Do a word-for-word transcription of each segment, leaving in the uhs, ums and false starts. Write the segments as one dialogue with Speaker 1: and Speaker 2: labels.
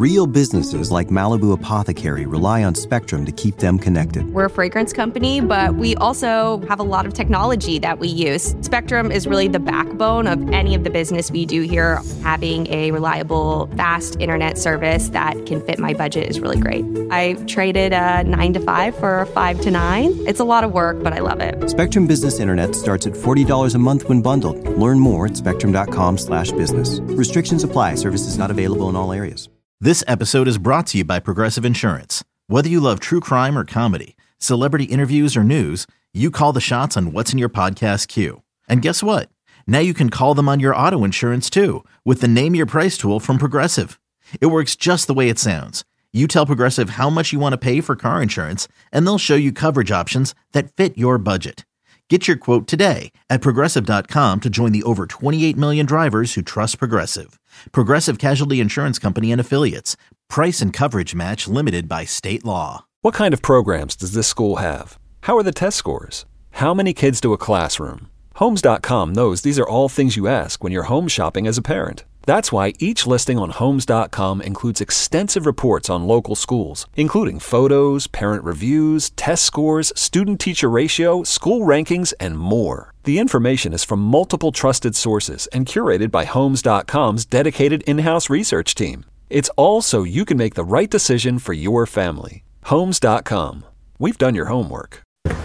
Speaker 1: Real businesses like Malibu Apothecary rely on Spectrum to keep them connected.
Speaker 2: We're a fragrance company, but we also have a lot of technology that we use. Spectrum is really the backbone of any of the business we do here. Having a reliable, fast internet service that can fit my budget is really great. I traded a nine to five for a five to nine. It's a lot of work, but I love it.
Speaker 1: Spectrum Business Internet starts at forty dollars a month when bundled. Learn more at spectrum.com slash business. Restrictions apply. Services not available in all areas.
Speaker 3: This episode is brought to you by Progressive Insurance. Whether you love true crime or comedy, celebrity interviews or news, you call the shots on what's in your podcast queue. And guess what? Now you can call them on your auto insurance too with the Name Your Price tool from Progressive. It works just the way it sounds. You tell Progressive how much you want to pay for car insurance, and they'll show you coverage options that fit your budget. Get your quote today at Progressive dot com to join the over twenty-eight million drivers who trust Progressive. Progressive Casualty Insurance Company and Affiliates. Price and coverage match limited by state law.
Speaker 4: What kind of programs does this school have? How are the test scores? How many kids to a classroom? Homes dot com knows these are all things you ask when you're home shopping as a parent. That's why each listing on Homes dot com includes extensive reports on local schools, including photos, parent reviews, test scores, student-teacher ratio, school rankings, and more. The information is from multiple trusted sources and curated by Homes dot com's dedicated in-house research team. It's all so you can make the right decision for your family. Homes dot com. We've done your homework.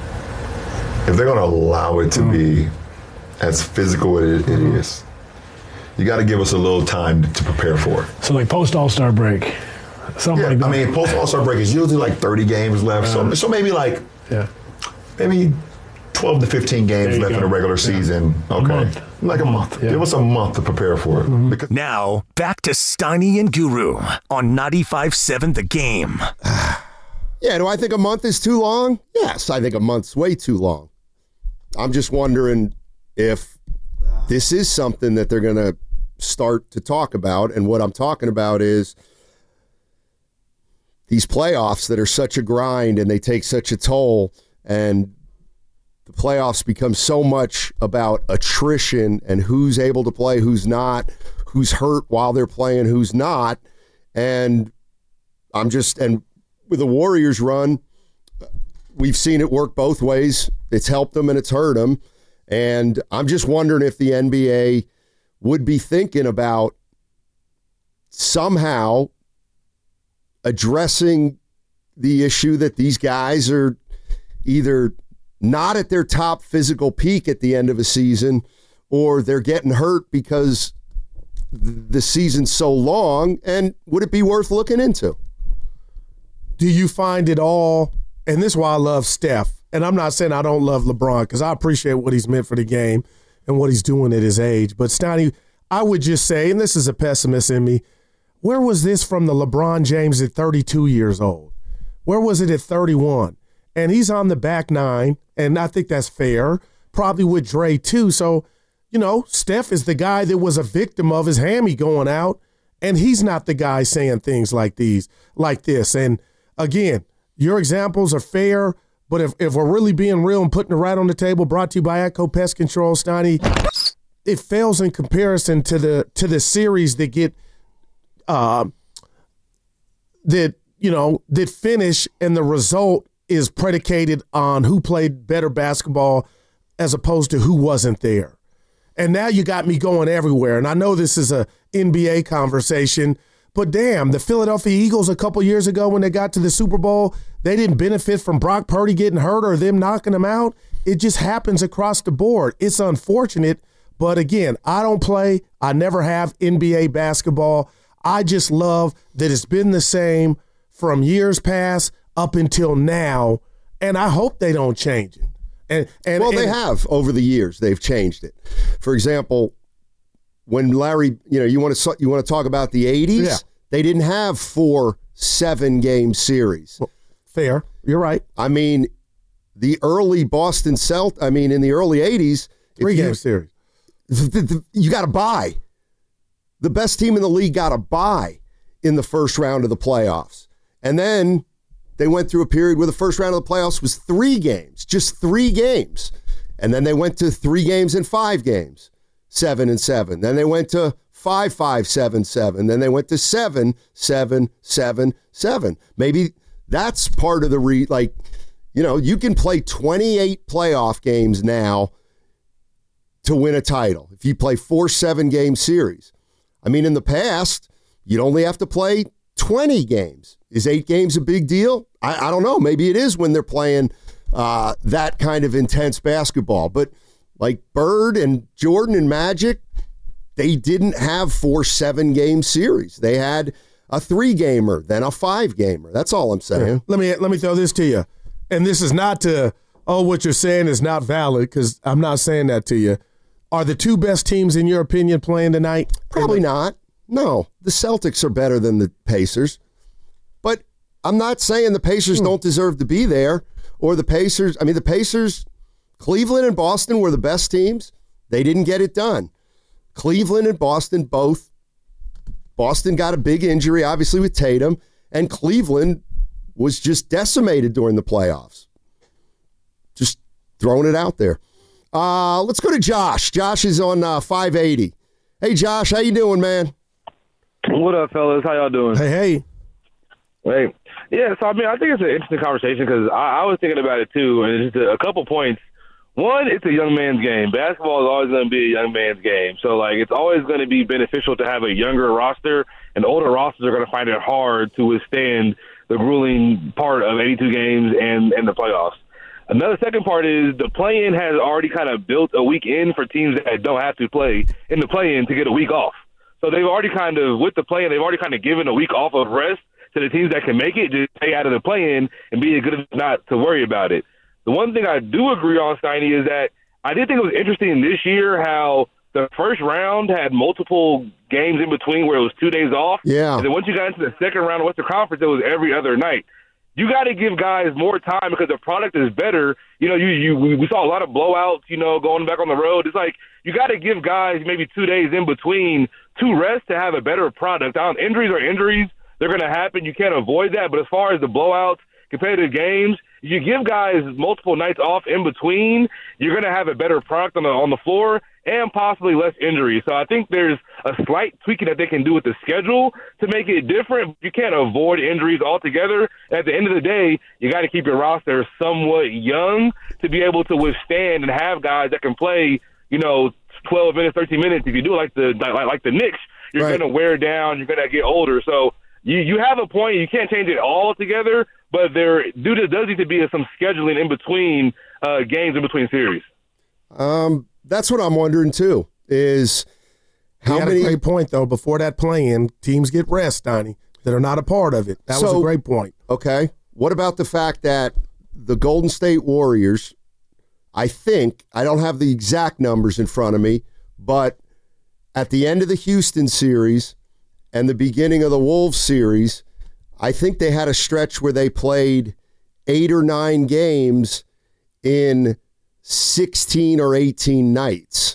Speaker 5: If they're going to allow it to be as physical as it is, you got to give us a little time to prepare for it.
Speaker 6: So like post All-Star break, something
Speaker 5: yeah,
Speaker 6: like that.
Speaker 5: I mean, post All-Star break is usually like thirty games left, uh, so so maybe like
Speaker 6: yeah,
Speaker 5: maybe twelve to fifteen games left
Speaker 6: go.
Speaker 5: in the regular season.
Speaker 6: Yeah.
Speaker 5: Okay,
Speaker 6: A month.
Speaker 5: like a month.
Speaker 6: Yeah.
Speaker 5: Give us a month to prepare for it.
Speaker 6: Mm-hmm.
Speaker 5: Because
Speaker 7: now back to Steiny and Guru on ninety-five point seven The Game.
Speaker 8: Yeah, do I think a month is too long? Yes, I think a month's way too long. I'm just wondering if this is something that they're going to start to talk about. And what I'm talking about is these playoffs that are such a grind and they take such a toll, and the playoffs become so much about attrition and who's able to play, who's not, who's hurt while they're playing, who's not. And I'm just, and with the Warriors run, we've seen it work both ways. It's helped them and it's hurt them. And I'm just wondering if the N B A would be thinking about somehow addressing the issue that these guys are either not at their top physical peak at the end of a season, or they're getting hurt because the season's so long. And would it be worth looking into?
Speaker 9: Do you find it all, and this is why I love Steph, and I'm not saying I don't love LeBron because I appreciate what he's meant for the game and what he's doing at his age. But Steiny, I would just say, and this is a pessimist in me, where was this from the LeBron James at thirty-two years old? Where was it at thirty-one? And he's on the back nine, and I think that's fair, probably with Dre too. So, you know, Steph is the guy that was a victim of his hammy going out, and he's not the guy saying things like these, like this. And again, your examples are fair, but if, if we're really being real and putting it right on the table, brought to you by Atco Pest Control, Steiny, it fails in comparison to the to the series that get uh, that you know that finish, and the result is predicated on who played better basketball as opposed to who wasn't there. And now you got me going everywhere. And I know this is a N B A conversation, but damn, the Philadelphia Eagles a couple years ago when they got to the Super Bowl, they didn't benefit from Brock Purdy getting hurt or them knocking them out. It just happens across the board. It's unfortunate, but again, I don't play. I never have N B A basketball. I just love that it's been the same from years past up until now, and I hope they don't change it. And, and
Speaker 8: well,
Speaker 9: and,
Speaker 8: they have over the years. They've changed it. For example, when Larry, you know, you want to you want to talk about the eighties,
Speaker 9: yeah.
Speaker 8: They didn't have four seven-game series.
Speaker 9: Well, fair. You're right.
Speaker 8: I mean, the early Boston Celt, I mean, in the early eighties,
Speaker 9: three-game series.
Speaker 8: The, the, the, you got to buy. The best team in the league got to buy in the first round of the playoffs. And then they went through a period where the first round of the playoffs was three games, just three games. And then they went to three games and five games, seven and seven. Then they went to five five seven seven. Then they went to seven seven seven seven. Maybe that's part of the re like, you know, you can play twenty-eight playoff games now to win a title if you play four seven game series. I mean, in the past, you'd only have to play twenty games. Is eight games a big deal? I, I don't know. Maybe it is when they're playing uh, that kind of intense basketball. But like Bird and Jordan and Magic, they didn't have four seven game series. They had a three gamer, then a five gamer. That's all I'm saying.
Speaker 9: Yeah. Let me let me throw this to you. And this is not to, oh, what you're saying is not valid, because I'm not saying that to you. Are the two best teams, in your opinion, playing tonight?
Speaker 8: Probably not. No. The Celtics are better than the Pacers. But I'm not saying the Pacers hmm. don't deserve to be there, or the Pacers. I mean, the Pacers, Cleveland and Boston were the best teams. They didn't get it done. Cleveland and Boston both. Boston got a big injury, obviously, with Tatum, and Cleveland was just decimated during the playoffs. Just throwing it out there. Uh, let's go to Josh. Josh is on uh, five eighty. Hey, Josh, how you doing, man?
Speaker 10: What up, fellas? How y'all doing?
Speaker 9: Hey, hey.
Speaker 10: Hey. Yeah, so, I mean, I think it's an interesting conversation because I, I was thinking about it, too, and it's just a, a couple points. One, it's a young man's game. Basketball is always going to be a young man's game. So, like, it's always going to be beneficial to have a younger roster, and older rosters are going to find it hard to withstand the grueling part of eighty-two games and, and the playoffs. Another second part is the play-in has already kind of built a week in for teams that don't have to play in the play-in to get a week off. So they've already kind of, with the play-in, they've already kind of given a week off of rest to the teams that can make it, just stay out of the play-in and be good enough not to worry about it. The one thing I do agree on, Steiny, is that I did think it was interesting this year how the first round had multiple games in between where it was two days off.
Speaker 8: Yeah.
Speaker 10: And then once you got into the second round of Western Conference, it was every other night. You got to give guys more time because the product is better. You know, you, you we saw a lot of blowouts, you know, going back on the road. It's like you got to give guys maybe two days in between to rest to have a better product. Injuries are injuries. They're going to happen. You can't avoid that. But as far as the blowouts, competitive games, if you give guys multiple nights off in between, you're going to have a better product on the on the floor and possibly less injuries. So I think there's a slight tweaking that they can do with the schedule to make it different. You can't avoid injuries altogether. At the end of the day, you got to keep your roster somewhat young to be able to withstand and have guys that can play, you know, twelve minutes, thirteen minutes. If you do like the like, like the Knicks, you're right. going to wear down. You're going to get older. So you, you have a point. You can't change it all together. But there due to, does need to be some scheduling in between uh, games, in between series.
Speaker 8: Um, that's what I'm wondering too. Is how
Speaker 9: you had
Speaker 8: many?
Speaker 9: A great point though. Before that play-in, teams get rest, Donnie, that are not a part of it. That
Speaker 8: so,
Speaker 9: was a great point.
Speaker 8: Okay. What about the fact that the Golden State Warriors? I think I don't have the exact numbers in front of me, but at the end of the Houston series and the beginning of the Wolves series, I think they had a stretch where they played eight or nine games in sixteen or eighteen nights.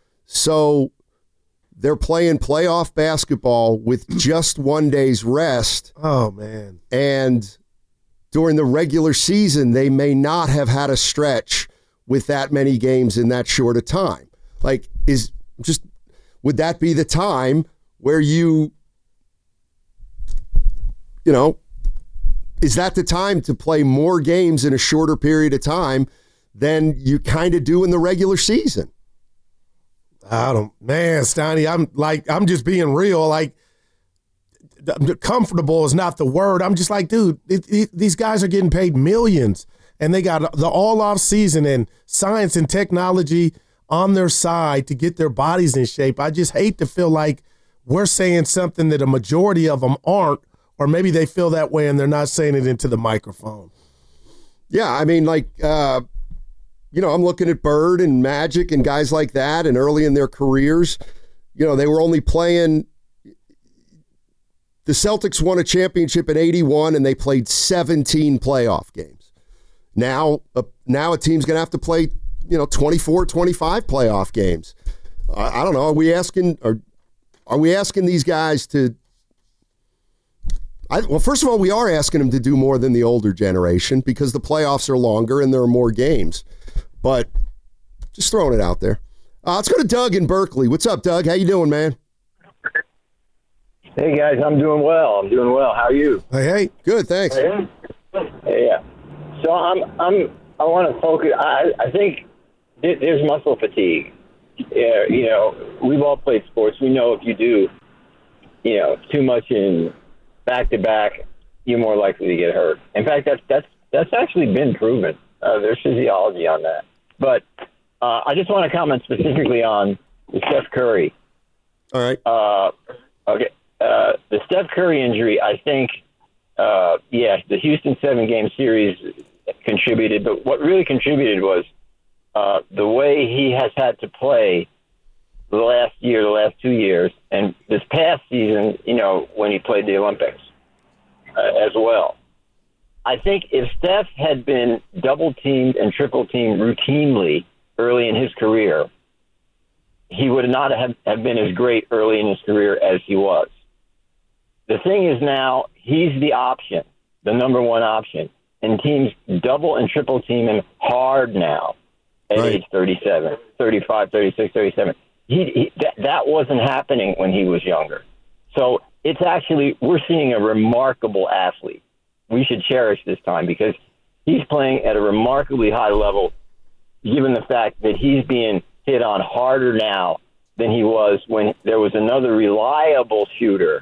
Speaker 8: So they're playing playoff basketball with just one day's rest.
Speaker 9: Oh, man.
Speaker 8: And during the regular season, they may not have had a stretch with that many games in that short a time. Like, is just, would that be the time where you, you know, is that the time to play more games in a shorter period of time than you kind of do in the regular season?
Speaker 9: I don't, man, Steiny, I'm like, I'm just being real. Like, comfortable is not the word. I'm just like, dude, it, it, these guys are getting paid millions and they got the all off season and science and technology on their side to get their bodies in shape. I just hate to feel like we're saying something that a majority of them aren't. Or maybe they feel that way and they're not saying it into the microphone.
Speaker 8: Yeah, I mean, like, uh, you know, I'm looking at Bird and Magic and guys like that, and early in their careers, you know, they were only playing. The Celtics won a championship in eighty-one, and they played seventeen playoff games. Now, uh, now a team's going to have to play, you know, twenty-four, twenty-five playoff games. Uh, I don't know. Are we asking? Are, are we asking these guys to? I, well, first of all, we are asking them to do more than the older generation because the playoffs are longer and there are more games. But just throwing it out there. Uh, let's go to Doug in Berkeley. What's up, Doug? How you doing, man?
Speaker 11: Hey, guys, I'm doing well. I'm doing well. How are you?
Speaker 9: Hey, hey.
Speaker 8: Good, thanks.
Speaker 11: Hey, yeah. So I'm, I'm, I want to focus. I, I think th- there's muscle fatigue. Yeah, you know, we've all played sports. We know if you do, you know, too much in back-to-back, you're more likely to get hurt. In fact, that's that's that's actually been proven. Uh, there's physiology on that. But uh, I just want to comment specifically on the Steph Curry.
Speaker 8: All right.
Speaker 11: Uh, okay. Uh, the Steph Curry injury, I think, uh, yeah, the Houston seven-game series contributed. But what really contributed was uh, the way he has had to play the last year, the last two years, and this past season, you know, when he played the Olympics uh, as well. I think if Steph had been double-teamed and triple-teamed routinely early in his career, he would not have, have been as great early in his career as he was. The thing is now, he's the option, the number one option, and teams double and triple-team him hard now at
Speaker 8: right.
Speaker 11: age thirty-seven, thirty-five, thirty-six, thirty-seven. He, he, that, that wasn't happening when he was younger. So it's actually, we're seeing a remarkable athlete. We should cherish this time because he's playing at a remarkably high level, given the fact that he's being hit on harder now than he was when there was another reliable shooter,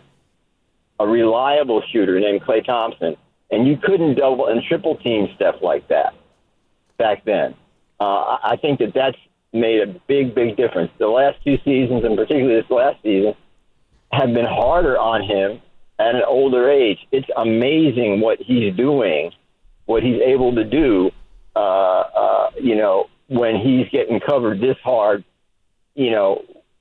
Speaker 11: a reliable shooter named Klay Thompson, and you couldn't double and triple team Steph like that back then. Uh, I think that that's made a big, big difference. The last two seasons, and particularly this last season, have been harder on him at an older age. It's amazing what he's doing, what he's able to do, uh, uh, you know, when he's getting covered this hard, you know,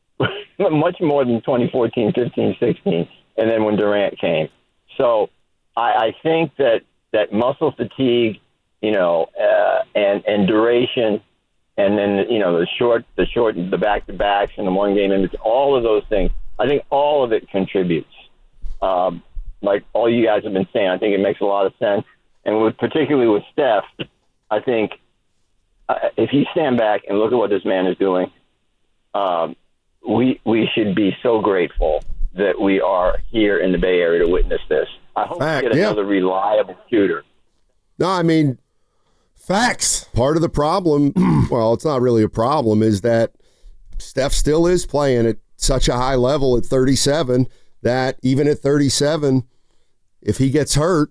Speaker 11: much more than twenty fourteen, fifteen, sixteen, and then when Durant came. So I, I think that, that muscle fatigue, you know, uh, and, and duration, and then, you know, the short, the short, the back-to-backs and the one game image, all of those things, I think all of it contributes. Um, like all you guys have been saying, I think it makes a lot of sense. And with, particularly with Steph, I think uh, if you stand back and look at what this man is doing, um, we we should be so grateful that we are here in the Bay Area to witness this. I hope
Speaker 8: Fact,
Speaker 11: we get
Speaker 8: yeah.
Speaker 11: another reliable shooter.
Speaker 8: No, I mean,
Speaker 9: facts.
Speaker 8: Part of the problem, well, it's not really a problem, is that Steph still is playing at such a high level at thirty-seven that even at thirty-seven, if he gets hurt,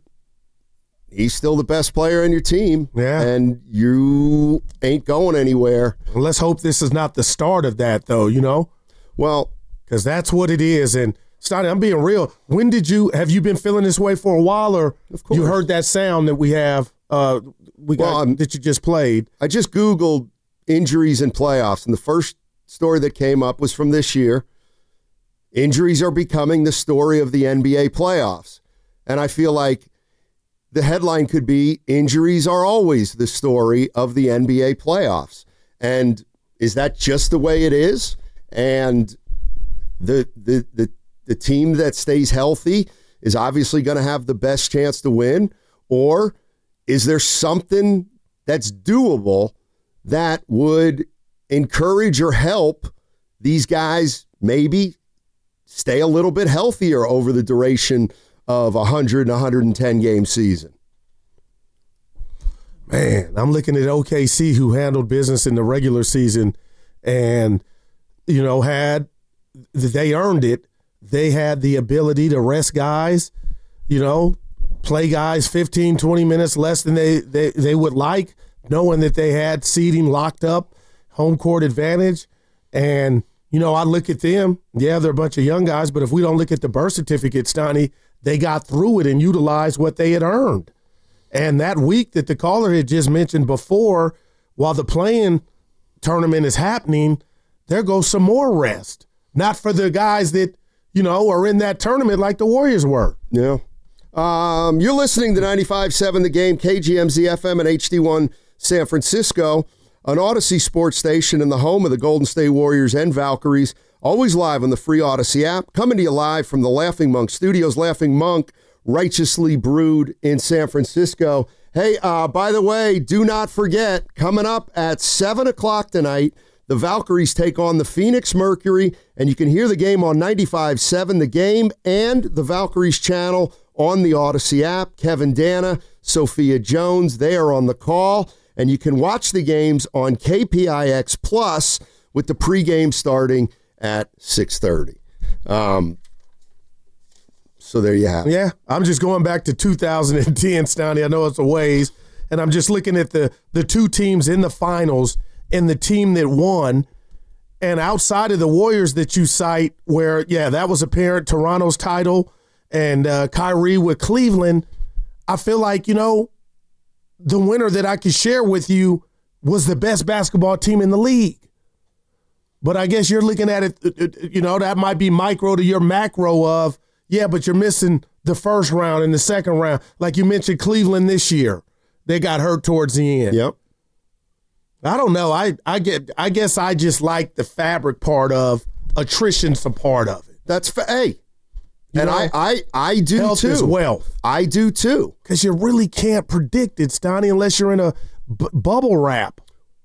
Speaker 8: he's still the best player on your team.
Speaker 9: Yeah.
Speaker 8: And you ain't going anywhere.
Speaker 9: Let's hope this is not the start of that, though, you know?
Speaker 8: Well,
Speaker 9: because that's what it is. And, Stoney, I'm being real. When did you, have you been feeling this way for a while, or you heard that sound that we have, uh, we got,
Speaker 8: well, um,
Speaker 9: that you just played?
Speaker 8: I just Googled injuries and playoffs, and the first story that came up was from this year. Injuries are becoming the story of the N B A playoffs. And I feel like the headline could be, injuries are always the story of the N B A playoffs. And is that just the way it is? And the the the, the team that stays healthy is obviously going to have the best chance to win? Or is there something that's doable that would encourage or help these guys maybe stay a little bit healthier over the duration of a one hundred and one hundred ten game season?
Speaker 9: Man, I'm looking at O K C, who handled business in the regular season and, you know, had, they earned it. They had the ability to rest guys, you know, play guys fifteen, twenty minutes less than they, they, they would like, knowing that they had seeding locked up, home court advantage. And, you know, I look at them. Yeah, they're a bunch of young guys, but if we don't look at the birth certificate, Stoney, they got through it and utilized what they had earned. And that week that the caller had just mentioned before, while the playing tournament is happening, there goes some more rest. Not for the guys that, you know, are in that tournament like the Warriors were.
Speaker 8: Yeah. Um, you're listening to ninety-five point seven The Game, K G M Z F M and H D one San Francisco, an Odyssey sports station in the home of the Golden State Warriors and Valkyries, always live on the free Odyssey app, coming to you live from the Laughing Monk Studios. Laughing Monk, righteously brewed in San Francisco. Hey, uh, by the way, do not forget, coming up at seven o'clock tonight, the Valkyries take on the Phoenix Mercury, and you can hear the game on ninety-five point seven The Game and the Valkyries channel on the Odyssey app. Kevin Dana, Sophia Jones, they are on the call, and you can watch the games on K P I X Plus with the pregame starting at six thirty. Um, so there you have it.
Speaker 9: Yeah, I'm just going back to two thousand ten, Stoney. I know it's a ways, and I'm just looking at the the two teams in the finals and the team that won. And outside of the Warriors that you cite, where, yeah, that was apparent, Toronto's title and uh, Kyrie with Cleveland, I feel like, you know, the winner that I could share with you was the best basketball team in the league. But I guess you're looking at it, you know, that might be micro to your macro of, yeah, but you're missing the first round and the second round. Like you mentioned Cleveland this year. They got hurt towards the end.
Speaker 8: Yep.
Speaker 9: I don't know. I, I get. I guess I just like the fabric part of attrition's a part of it.
Speaker 8: That's fa- hey,
Speaker 9: you
Speaker 8: and
Speaker 9: know,
Speaker 8: I, I I do
Speaker 9: health
Speaker 8: too.
Speaker 9: Is wealth.
Speaker 8: I do too.
Speaker 9: Because you really can't predict it, Steiny, unless you're in a b- bubble wrap.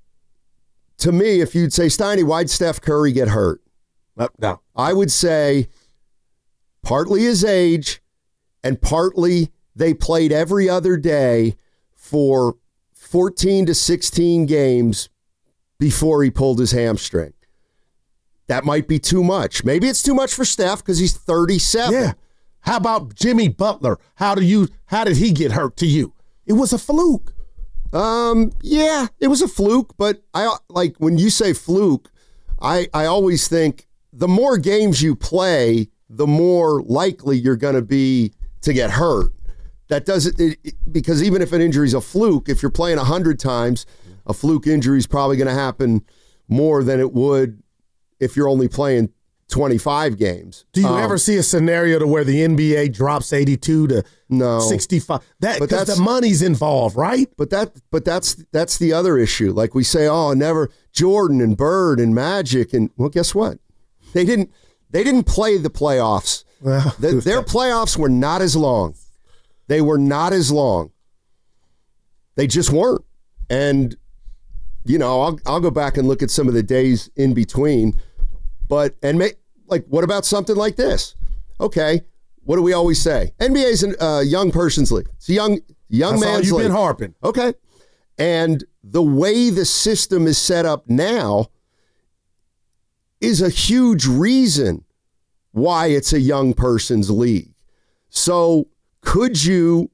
Speaker 8: To me, if you'd say, Steiny, why'd Steph Curry get hurt?
Speaker 9: Uh, no,
Speaker 8: I would say partly his age, and partly they played every other day for fourteen to sixteen games before he pulled his hamstring. That might be too much. Maybe it's too much for Steph because he's thirty-seven.
Speaker 9: Yeah. How about Jimmy Butler? How do you? How did he get hurt to you? It was a fluke.
Speaker 8: Um. Yeah, it was a fluke. But I like when you say fluke, I I always think the more games you play, the more likely you're going to be to get hurt. That doesn't it, it, because even if an injury is a fluke, if you're playing a hundred times, a fluke injury is probably going to happen more than it would if you're only playing twenty-five games.
Speaker 9: Do you
Speaker 8: um,
Speaker 9: ever see a scenario to where the N B A drops eighty-two to
Speaker 8: no,
Speaker 9: sixty-five? That
Speaker 8: but
Speaker 9: because
Speaker 8: that's
Speaker 9: the money's involved, right?
Speaker 8: But that but that's that's the other issue. Like we say, oh, never Jordan and Bird and Magic, and well, guess what? They didn't they didn't play the playoffs.
Speaker 9: Well,
Speaker 8: the, their playoffs were not as long. They were not as long. They just weren't. And, you know, I'll I'll go back and look at some of the days in between. But, and make, like, what about something like this? Okay, what do we always say? N B A is a uh, young person's league. It's a young, young
Speaker 9: That's all
Speaker 8: man's
Speaker 9: you've
Speaker 8: league.
Speaker 9: been harping.
Speaker 8: Okay. And the way the system is set up now is a huge reason why it's a young person's league. So, could you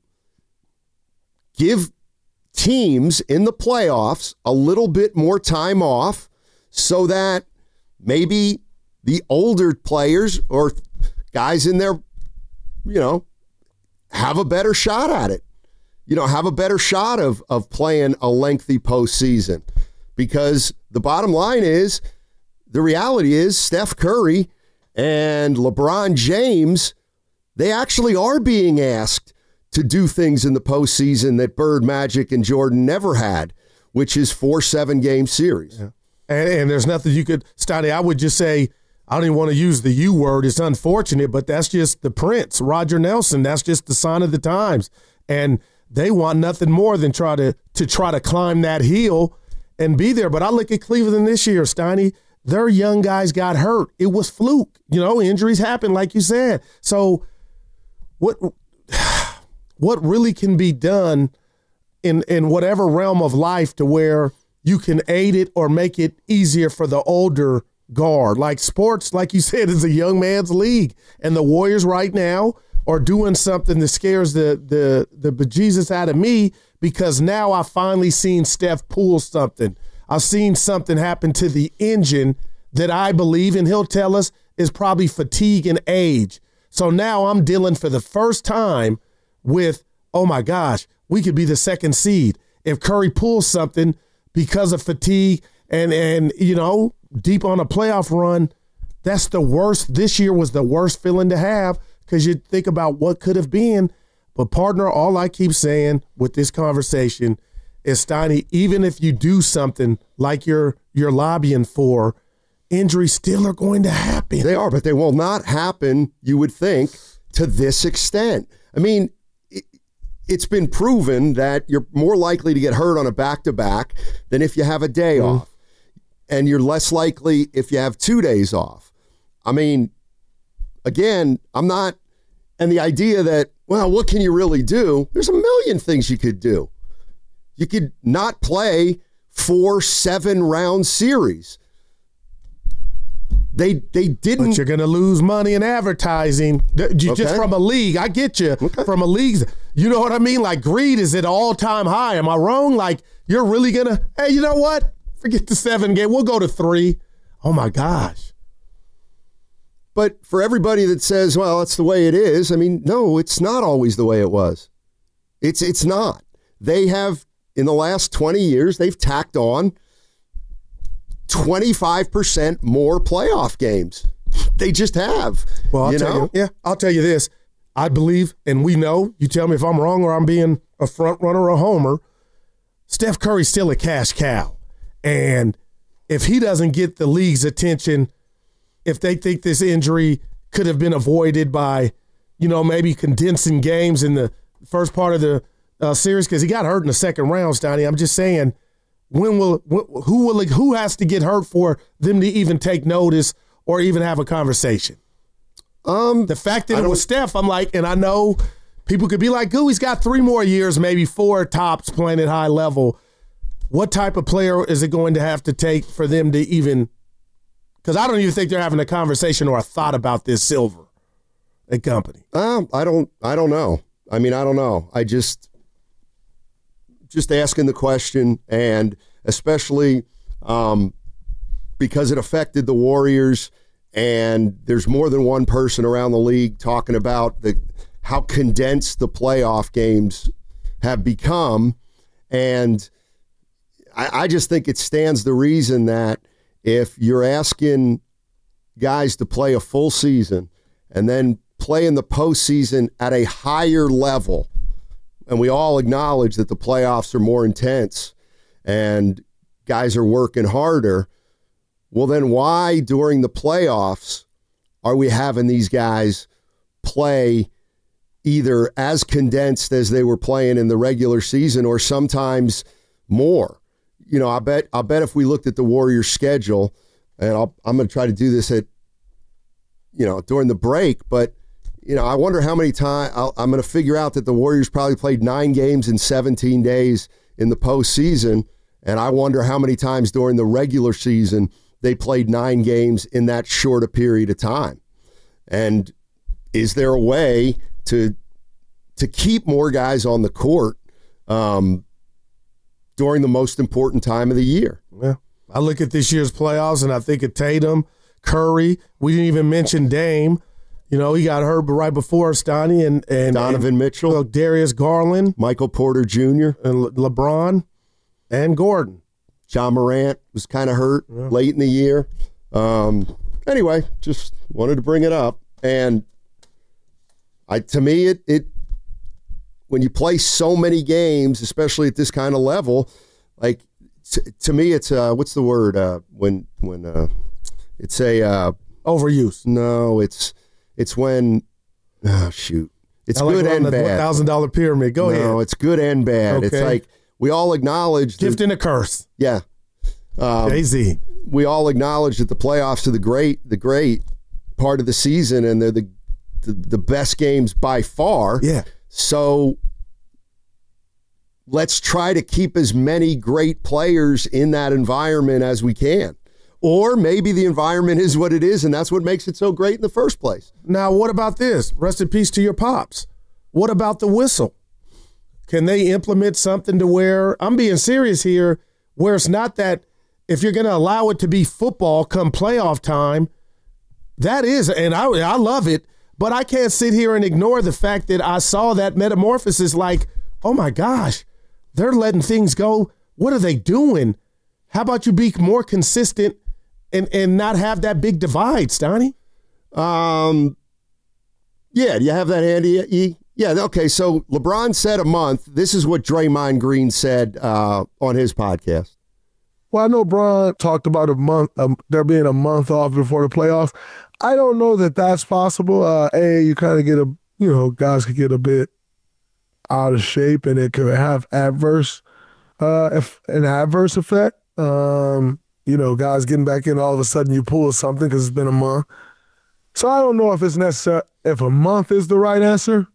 Speaker 8: give teams in the playoffs a little bit more time off so that maybe the older players or guys in there, you know, have a better shot at it? You know, have a better shot of of playing a lengthy postseason. Because the bottom line is, the reality is Steph Curry and LeBron James, they actually are being asked to do things in the postseason that Bird, Magic, and Jordan never had, which is four seven-game series.
Speaker 9: Yeah. And, and there's nothing you could, Stotty, I would just say, I don't even want to use the U word. It's unfortunate, but that's just the Prince, Roger Nelson. That's just the sign of the times. And they want nothing more than try to, to try to climb that hill and be there. But I look at Cleveland this year, Steiny. Their young guys got hurt. It was fluke. You know, injuries happen, like you said. So, What what really can be done in, in whatever realm of life to where you can aid it or make it easier for the older guard? Like sports, like you said, is a young man's league. And the Warriors right now are doing something that scares the, the, the bejesus out of me, because now I've finally seen Steph pull something. I've seen something happen to the engine that I believe, and he'll tell us, is probably fatigue and age. So now I'm dealing for the first time with, oh my gosh, we could be the second seed. If Curry pulls something because of fatigue and, and you know, deep on a playoff run, that's the worst. This year was the worst feeling to have, because you think about what could have been. But partner, all I keep saying with this conversation is, Steiny, even if you do something like you're, you're lobbying for, injuries still are going to happen.
Speaker 8: They are, but they will not happen, you would think, to this extent. I mean, it, it's been proven that you're more likely to get hurt on a back-to-back than if you have a day mm. off. and you're less likely if you have two days off. I mean, again, I'm not, and the idea that, well, what can you really do? There's a million things you could do. You could not play four seven-round series. They they didn't.
Speaker 9: But you're going to lose money in advertising. You
Speaker 8: Okay.
Speaker 9: Just from a league. I get you.
Speaker 8: Okay.
Speaker 9: From a league. You know what I mean? Like, greed is at all-time high. Am I wrong? Like, you're really going to, hey, you know what? Forget the seven game. We'll go to three. Oh, my gosh.
Speaker 8: But for everybody that says, well, that's the way it is, I mean, no, it's not always the way it was. It's It's not. They have, in the last twenty years, they've tacked on twenty-five percent more playoff games. They just have.
Speaker 9: Well, I'll
Speaker 8: you
Speaker 9: tell
Speaker 8: know?
Speaker 9: you. Yeah, I'll tell you this. I believe, and we know, you tell me if I'm wrong or I'm being a front runner or a homer, Steph Curry's still a cash cow. And if he doesn't get the league's attention, if they think this injury could have been avoided by, you know, maybe condensing games in the first part of the uh, series, because he got hurt in the second round, Stoney. I'm just saying, when will who will who has to get hurt for them to even take notice or even have a conversation?
Speaker 8: Um,
Speaker 9: the fact that it was Steph, I'm like, and I know people could be like, "Ooh, he's got three more years, maybe four tops playing at high level." What type of player is it going to have to take for them to even? Because I don't even think they're having a conversation or a thought about this Silver at company.
Speaker 8: Um, I don't. I don't know. I mean, I don't know. I just just asking the question, and especially um, because it affected the Warriors, and there's more than one person around the league talking about the how condensed the playoff games have become, and I, I just think it stands to reason that if you're asking guys to play a full season and then play in the postseason at a higher level, and we all acknowledge that the playoffs are more intense and guys are working harder, well, then why during the playoffs are we having these guys play either as condensed as they were playing in the regular season or sometimes more? You know, I bet I bet if we looked at the Warriors' schedule, and I'll, I'm going to try to do this at, you know, during the break, but, you know, I wonder how many times I'm going to figure out that the Warriors probably played nine games in seventeen days in the postseason, and I wonder how many times during the regular season they played nine games in that short a period of time. And is there a way to to keep more guys on the court um, during the most important time of the year?
Speaker 9: Yeah. I look at this year's playoffs and I think of Tatum, Curry. We didn't even mention Dame. You know, he got hurt right before Stoney and, and
Speaker 8: Donovan
Speaker 9: and,
Speaker 8: Mitchell,
Speaker 9: uh, Darius Garland,
Speaker 8: Michael Porter Junior,
Speaker 9: and Le- LeBron, and Gordon.
Speaker 8: John Morant was kind of hurt yeah. late in the year. Um, anyway, just wanted to bring it up. And I, to me, it it when you play so many games, especially at this kind of level, like t- to me, it's uh, what's the word uh, when when uh, it's a uh,
Speaker 9: overuse.
Speaker 8: No, it's it's when oh shoot, it's
Speaker 9: I like
Speaker 8: good and
Speaker 9: the
Speaker 8: bad.
Speaker 9: one thousand dollar pyramid. Go
Speaker 8: no,
Speaker 9: ahead.
Speaker 8: No, it's good and bad.
Speaker 9: Okay.
Speaker 8: It's like we all acknowledge
Speaker 9: gift
Speaker 8: the,
Speaker 9: and a curse.
Speaker 8: Yeah, um,
Speaker 9: Jay-Z.
Speaker 8: We all acknowledge that the playoffs are the great the great part of the season, and they're the the, the best games by far.
Speaker 9: Yeah.
Speaker 8: So let's try to keep as many great players in that environment as we can. Or maybe the environment is what it is, and that's what makes it so great in the first place.
Speaker 9: Now, what about this? Rest in peace to your pops. What about the whistle? Can they implement something to where, I'm being serious here, where it's not that if you're going to allow it to be football come playoff time, that is, and I, I love it, but I can't sit here and ignore the fact that I saw that metamorphosis like, oh my gosh, they're letting things go. What are they doing? How about you be more consistent and, and not have that big divide, Stoney?
Speaker 8: Um, yeah, do you have that handy, E? Yeah, okay, so LeBron said a month. This is what Draymond Green said uh, on his podcast.
Speaker 6: Well, I know Bron talked about a month, um, there being a month off before the playoffs. I don't know that that's possible. Uh, a, you kind of get a, you know, guys could get a bit out of shape and it could have adverse, uh, if, an adverse effect. Um, you know, guys getting back in, all of a sudden you pull something because it's been a month. So I don't know if it's necessary, if a month is the right answer.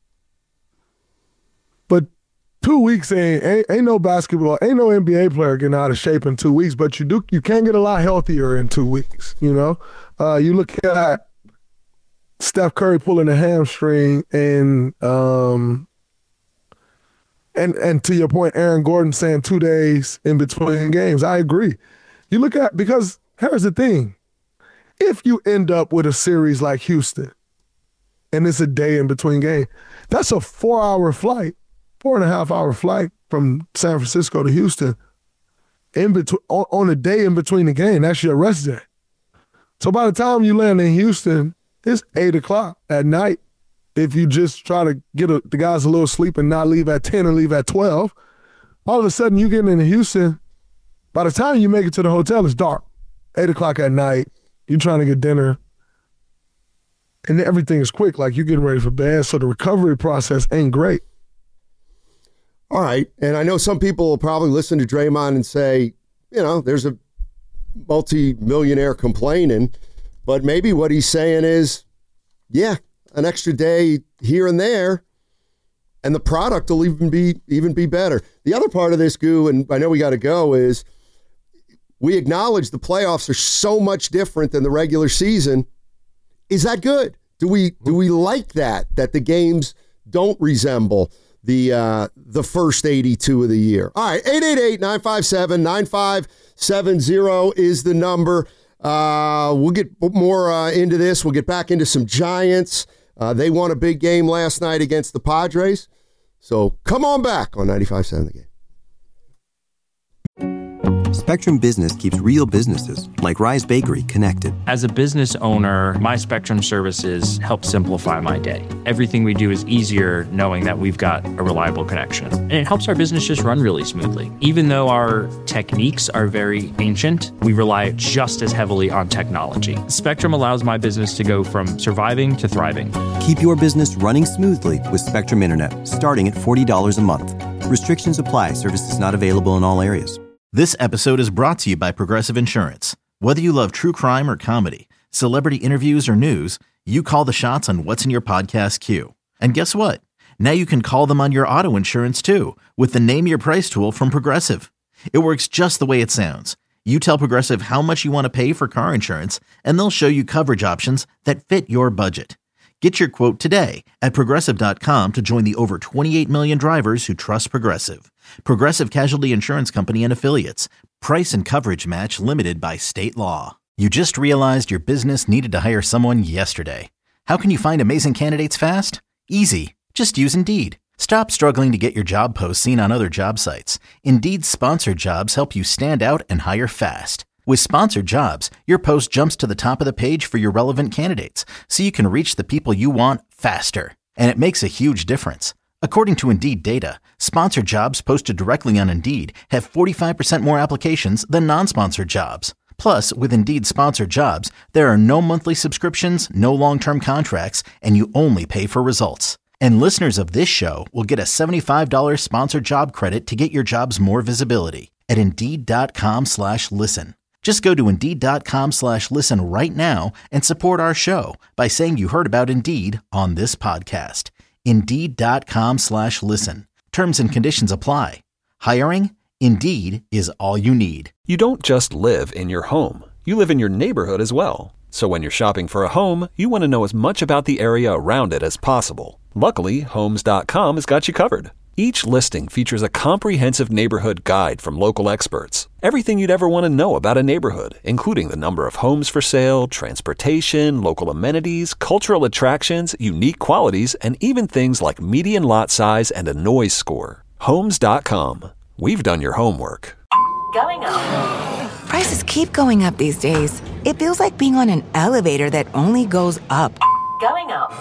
Speaker 6: But two weeks ain't, ain't ain't no basketball, ain't no N B A player getting out of shape in two weeks. But you do you can get a lot healthier in two weeks. You know, uh, you look at Steph Curry pulling a hamstring, and um, and and to your point, Aaron Gordon saying two days in between games. I agree. You look at because here's the thing: if you end up with a series like Houston, and it's a day in between games, that's a four-hour flight. Four and a half hour flight from San Francisco to Houston in between on, on a day in between the game. That's your rest day. So by the time you land in Houston, it's eight o'clock at night. If you just try to get a, the guys a little sleep and not leave at ten and leave at twelve, all of a sudden you get into Houston. By the time you make it to the hotel, it's dark. Eight o'clock at night. You're trying to get dinner. And everything is quick, like you're getting ready for bed. So the recovery process ain't great.
Speaker 8: All right, and I know some people will probably listen to Draymond and say, you know, there's a multi-millionaire complaining, but maybe what he's saying is, yeah, an extra day here and there, and the product will even be even be better. The other part of this, Goo, and I know we got to go, is we acknowledge the playoffs are so much different than the regular season. Is that good? Do we do we like that, that the games don't resemble the uh, the first eighty-two of the year? All right, eight eight eight, nine five seven, nine five seven zero is the number. Uh, we'll get more uh, into this. We'll get back into some Giants. Uh, they won a big game last night against the Padres. So come on back on ninety-five seven The Game.
Speaker 1: Spectrum Business keeps real businesses, like Rise Bakery, connected.
Speaker 12: As a business owner, my Spectrum services help simplify my day. Everything we do is easier knowing that we've got a reliable connection. And it helps our business just run really smoothly. Even though our techniques are very ancient, we rely just as heavily on technology. Spectrum allows my business to go from surviving to thriving.
Speaker 1: Keep your business running smoothly with Spectrum Internet, starting at forty dollars a month. Restrictions apply. Services not available in all areas.
Speaker 3: This episode is brought to you by Progressive Insurance. Whether you love true crime or comedy, celebrity interviews or news, you call the shots on what's in your podcast queue. And guess what? Now you can call them on your auto insurance too with the Name Your Price tool from Progressive. It works just the way it sounds. You tell Progressive how much you want to pay for car insurance, and they'll show you coverage options that fit your budget. Get your quote today at Progressive dot com to join the over twenty-eight million drivers who trust Progressive. Progressive Casualty Insurance Company and Affiliates. Price and coverage match limited by state law. You just realized your business needed to hire someone yesterday. How can you find amazing candidates fast? Easy. Just use Indeed. Stop struggling to get your job posts seen on other job sites. Indeed's sponsored jobs help you stand out and hire fast. With sponsored jobs, your post jumps to the top of the page for your relevant candidates, so you can reach the people you want faster. And it makes a huge difference. According to Indeed data, sponsored jobs posted directly on Indeed have forty-five percent more applications than non-sponsored jobs. Plus, with Indeed sponsored jobs, there are no monthly subscriptions, no long-term contracts, and you only pay for results. And listeners of this show will get a seventy-five dollars sponsored job credit to get your jobs more visibility at Indeed.com slash listen. Just go to Indeed.com slash listen right now and support our show by saying you heard about Indeed on this podcast. Indeed.com slash listen. Terms and conditions apply. Hiring? Indeed is all you need.
Speaker 4: You don't just live in your home. You live in your neighborhood as well. So when you're shopping for a home, you want to know as much about the area around it as possible. Luckily, Homes dot com has got you covered. Each listing features a comprehensive neighborhood guide from local experts. Everything you'd ever want to know about a neighborhood, including the number of homes for sale, transportation, local amenities, cultural attractions, unique qualities, and even things like median lot size and a noise score. Homes dot com. We've done your homework.
Speaker 13: Going up. Prices keep going up these days. It feels like being on an elevator that only goes up. Going up.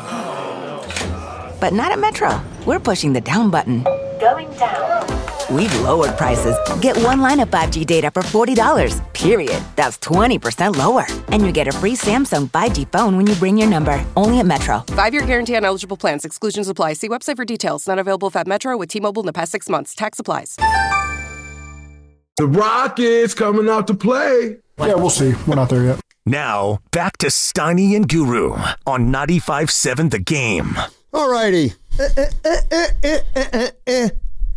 Speaker 13: But not at Metro. We're pushing the down button. Going down. We've lowered prices. Get one line of five G data for forty dollars, period. That's twenty percent lower. And you get a free Samsung five G phone when you bring your number. Only at Metro.
Speaker 14: Five-year guarantee on eligible plans. Exclusions apply. See website for details. Not available at Metro with T-Mobile in the past six months. Tax applies.
Speaker 6: The Rockets coming out to play.
Speaker 15: Yeah, we'll see. We're not there yet.
Speaker 7: Now, back to Steiny and Guru on ninety-five point seven The Game.
Speaker 8: All righty.
Speaker 9: Eh, eh, eh, eh, eh, eh, eh.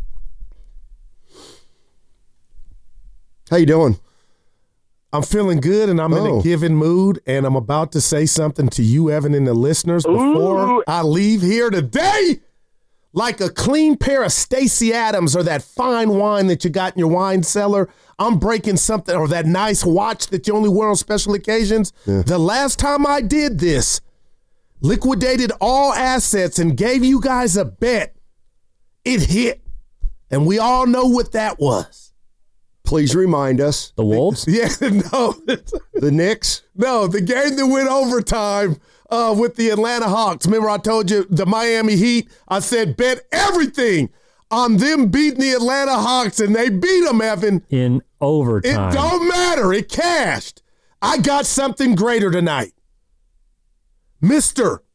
Speaker 8: How you doing?
Speaker 9: I'm feeling good, and I'm oh. in a given mood, and I'm about to say something to you, Evan, and the listeners before Ooh. I leave here today. Like a clean pair of Stacey Adams or that fine wine that you got in your wine cellar, I'm breaking something, or that nice watch that you only wear on special occasions. Yeah. The last time I did this, liquidated all assets and gave you guys a bet. It hit, and we all know what that was.
Speaker 8: Please remind us.
Speaker 16: The Wolves?
Speaker 9: Yeah, no.
Speaker 8: The Knicks?
Speaker 9: No, the game that went overtime uh, with the Atlanta Hawks. Remember I told you the Miami Heat? I said bet everything on them beating the Atlanta Hawks, and they beat them, Evan.
Speaker 16: In overtime.
Speaker 9: It don't matter. It cashed. I got something greater tonight. Mister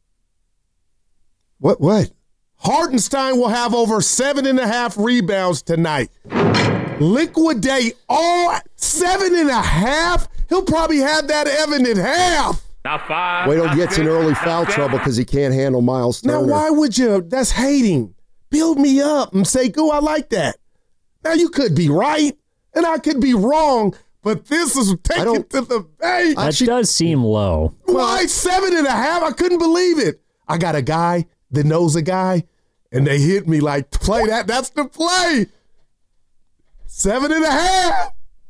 Speaker 8: What, what?
Speaker 9: Hartenstein will have over seven and a half rebounds tonight. Liquidate all seven and a half. He'll probably have that Evan at half.
Speaker 8: Now five. Wait till he gets in early foul trouble because he can't handle Miles Turner.
Speaker 9: Now, why would you? That's hating. Build me up and say, "Go, I like that." Now you could be right and I could be wrong, but this is taking it to the bank.
Speaker 16: That Actually, does seem low.
Speaker 9: Why seven and a half? I couldn't believe it. I got a guy that knows a guy, and they hit me like, "Play that. That's the play." Seven and a half.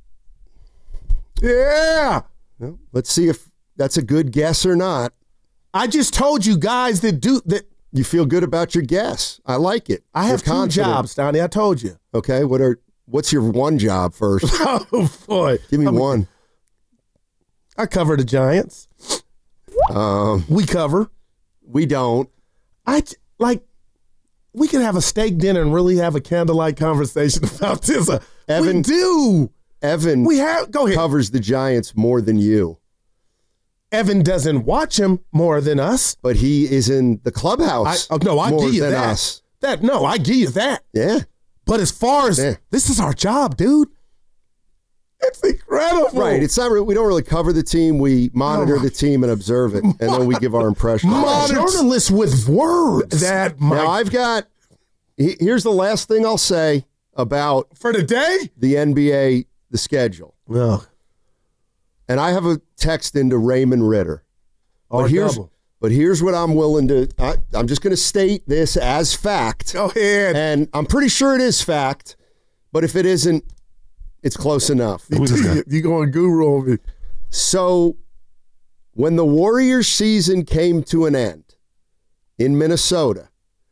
Speaker 9: Yeah.
Speaker 8: Well, let's see if that's a good guess or not.
Speaker 9: I just told you guys that do that.
Speaker 8: You feel good about your guess. I like it.
Speaker 9: I have
Speaker 8: You're
Speaker 9: two jobs, Donnie. I told you.
Speaker 8: Okay. What are? What's your one job first?
Speaker 9: Oh boy,
Speaker 8: give me
Speaker 9: I mean,
Speaker 8: one.
Speaker 9: I cover the Giants.
Speaker 8: Um,
Speaker 9: we cover.
Speaker 8: We don't.
Speaker 9: I like. We can have a steak dinner and really have a candlelight conversation about this. Uh,
Speaker 8: Evan,
Speaker 9: we do.
Speaker 8: Evan
Speaker 9: we have, go ahead.
Speaker 8: covers the Giants more than you.
Speaker 9: Evan doesn't watch him more than us.
Speaker 8: But he is in the clubhouse
Speaker 9: I, oh, no, I
Speaker 8: more
Speaker 9: give you
Speaker 8: than
Speaker 9: that.
Speaker 8: us.
Speaker 9: That. No, I give you that.
Speaker 8: Yeah.
Speaker 9: But as far as, yeah. this is our job, dude. It's incredible.
Speaker 8: Right. It's not. We don't really cover the team. We monitor oh. the team and observe it, and then we give our impression.
Speaker 9: Journalists with words. That might.
Speaker 8: Now I've got. Here's the last thing I'll say about
Speaker 9: for today.
Speaker 8: The N B A, the schedule.
Speaker 9: Oh.
Speaker 8: And I have a text into Raymond Ritter. But
Speaker 9: R
Speaker 8: here's,
Speaker 9: double.
Speaker 8: but here's what I'm willing to. I, I'm just going to state this as fact.
Speaker 9: Go ahead.
Speaker 8: And I'm pretty sure it is fact. But if it isn't, it's close enough.
Speaker 9: You going guru on me.
Speaker 8: So when the Warriors season came to an end in Minnesota,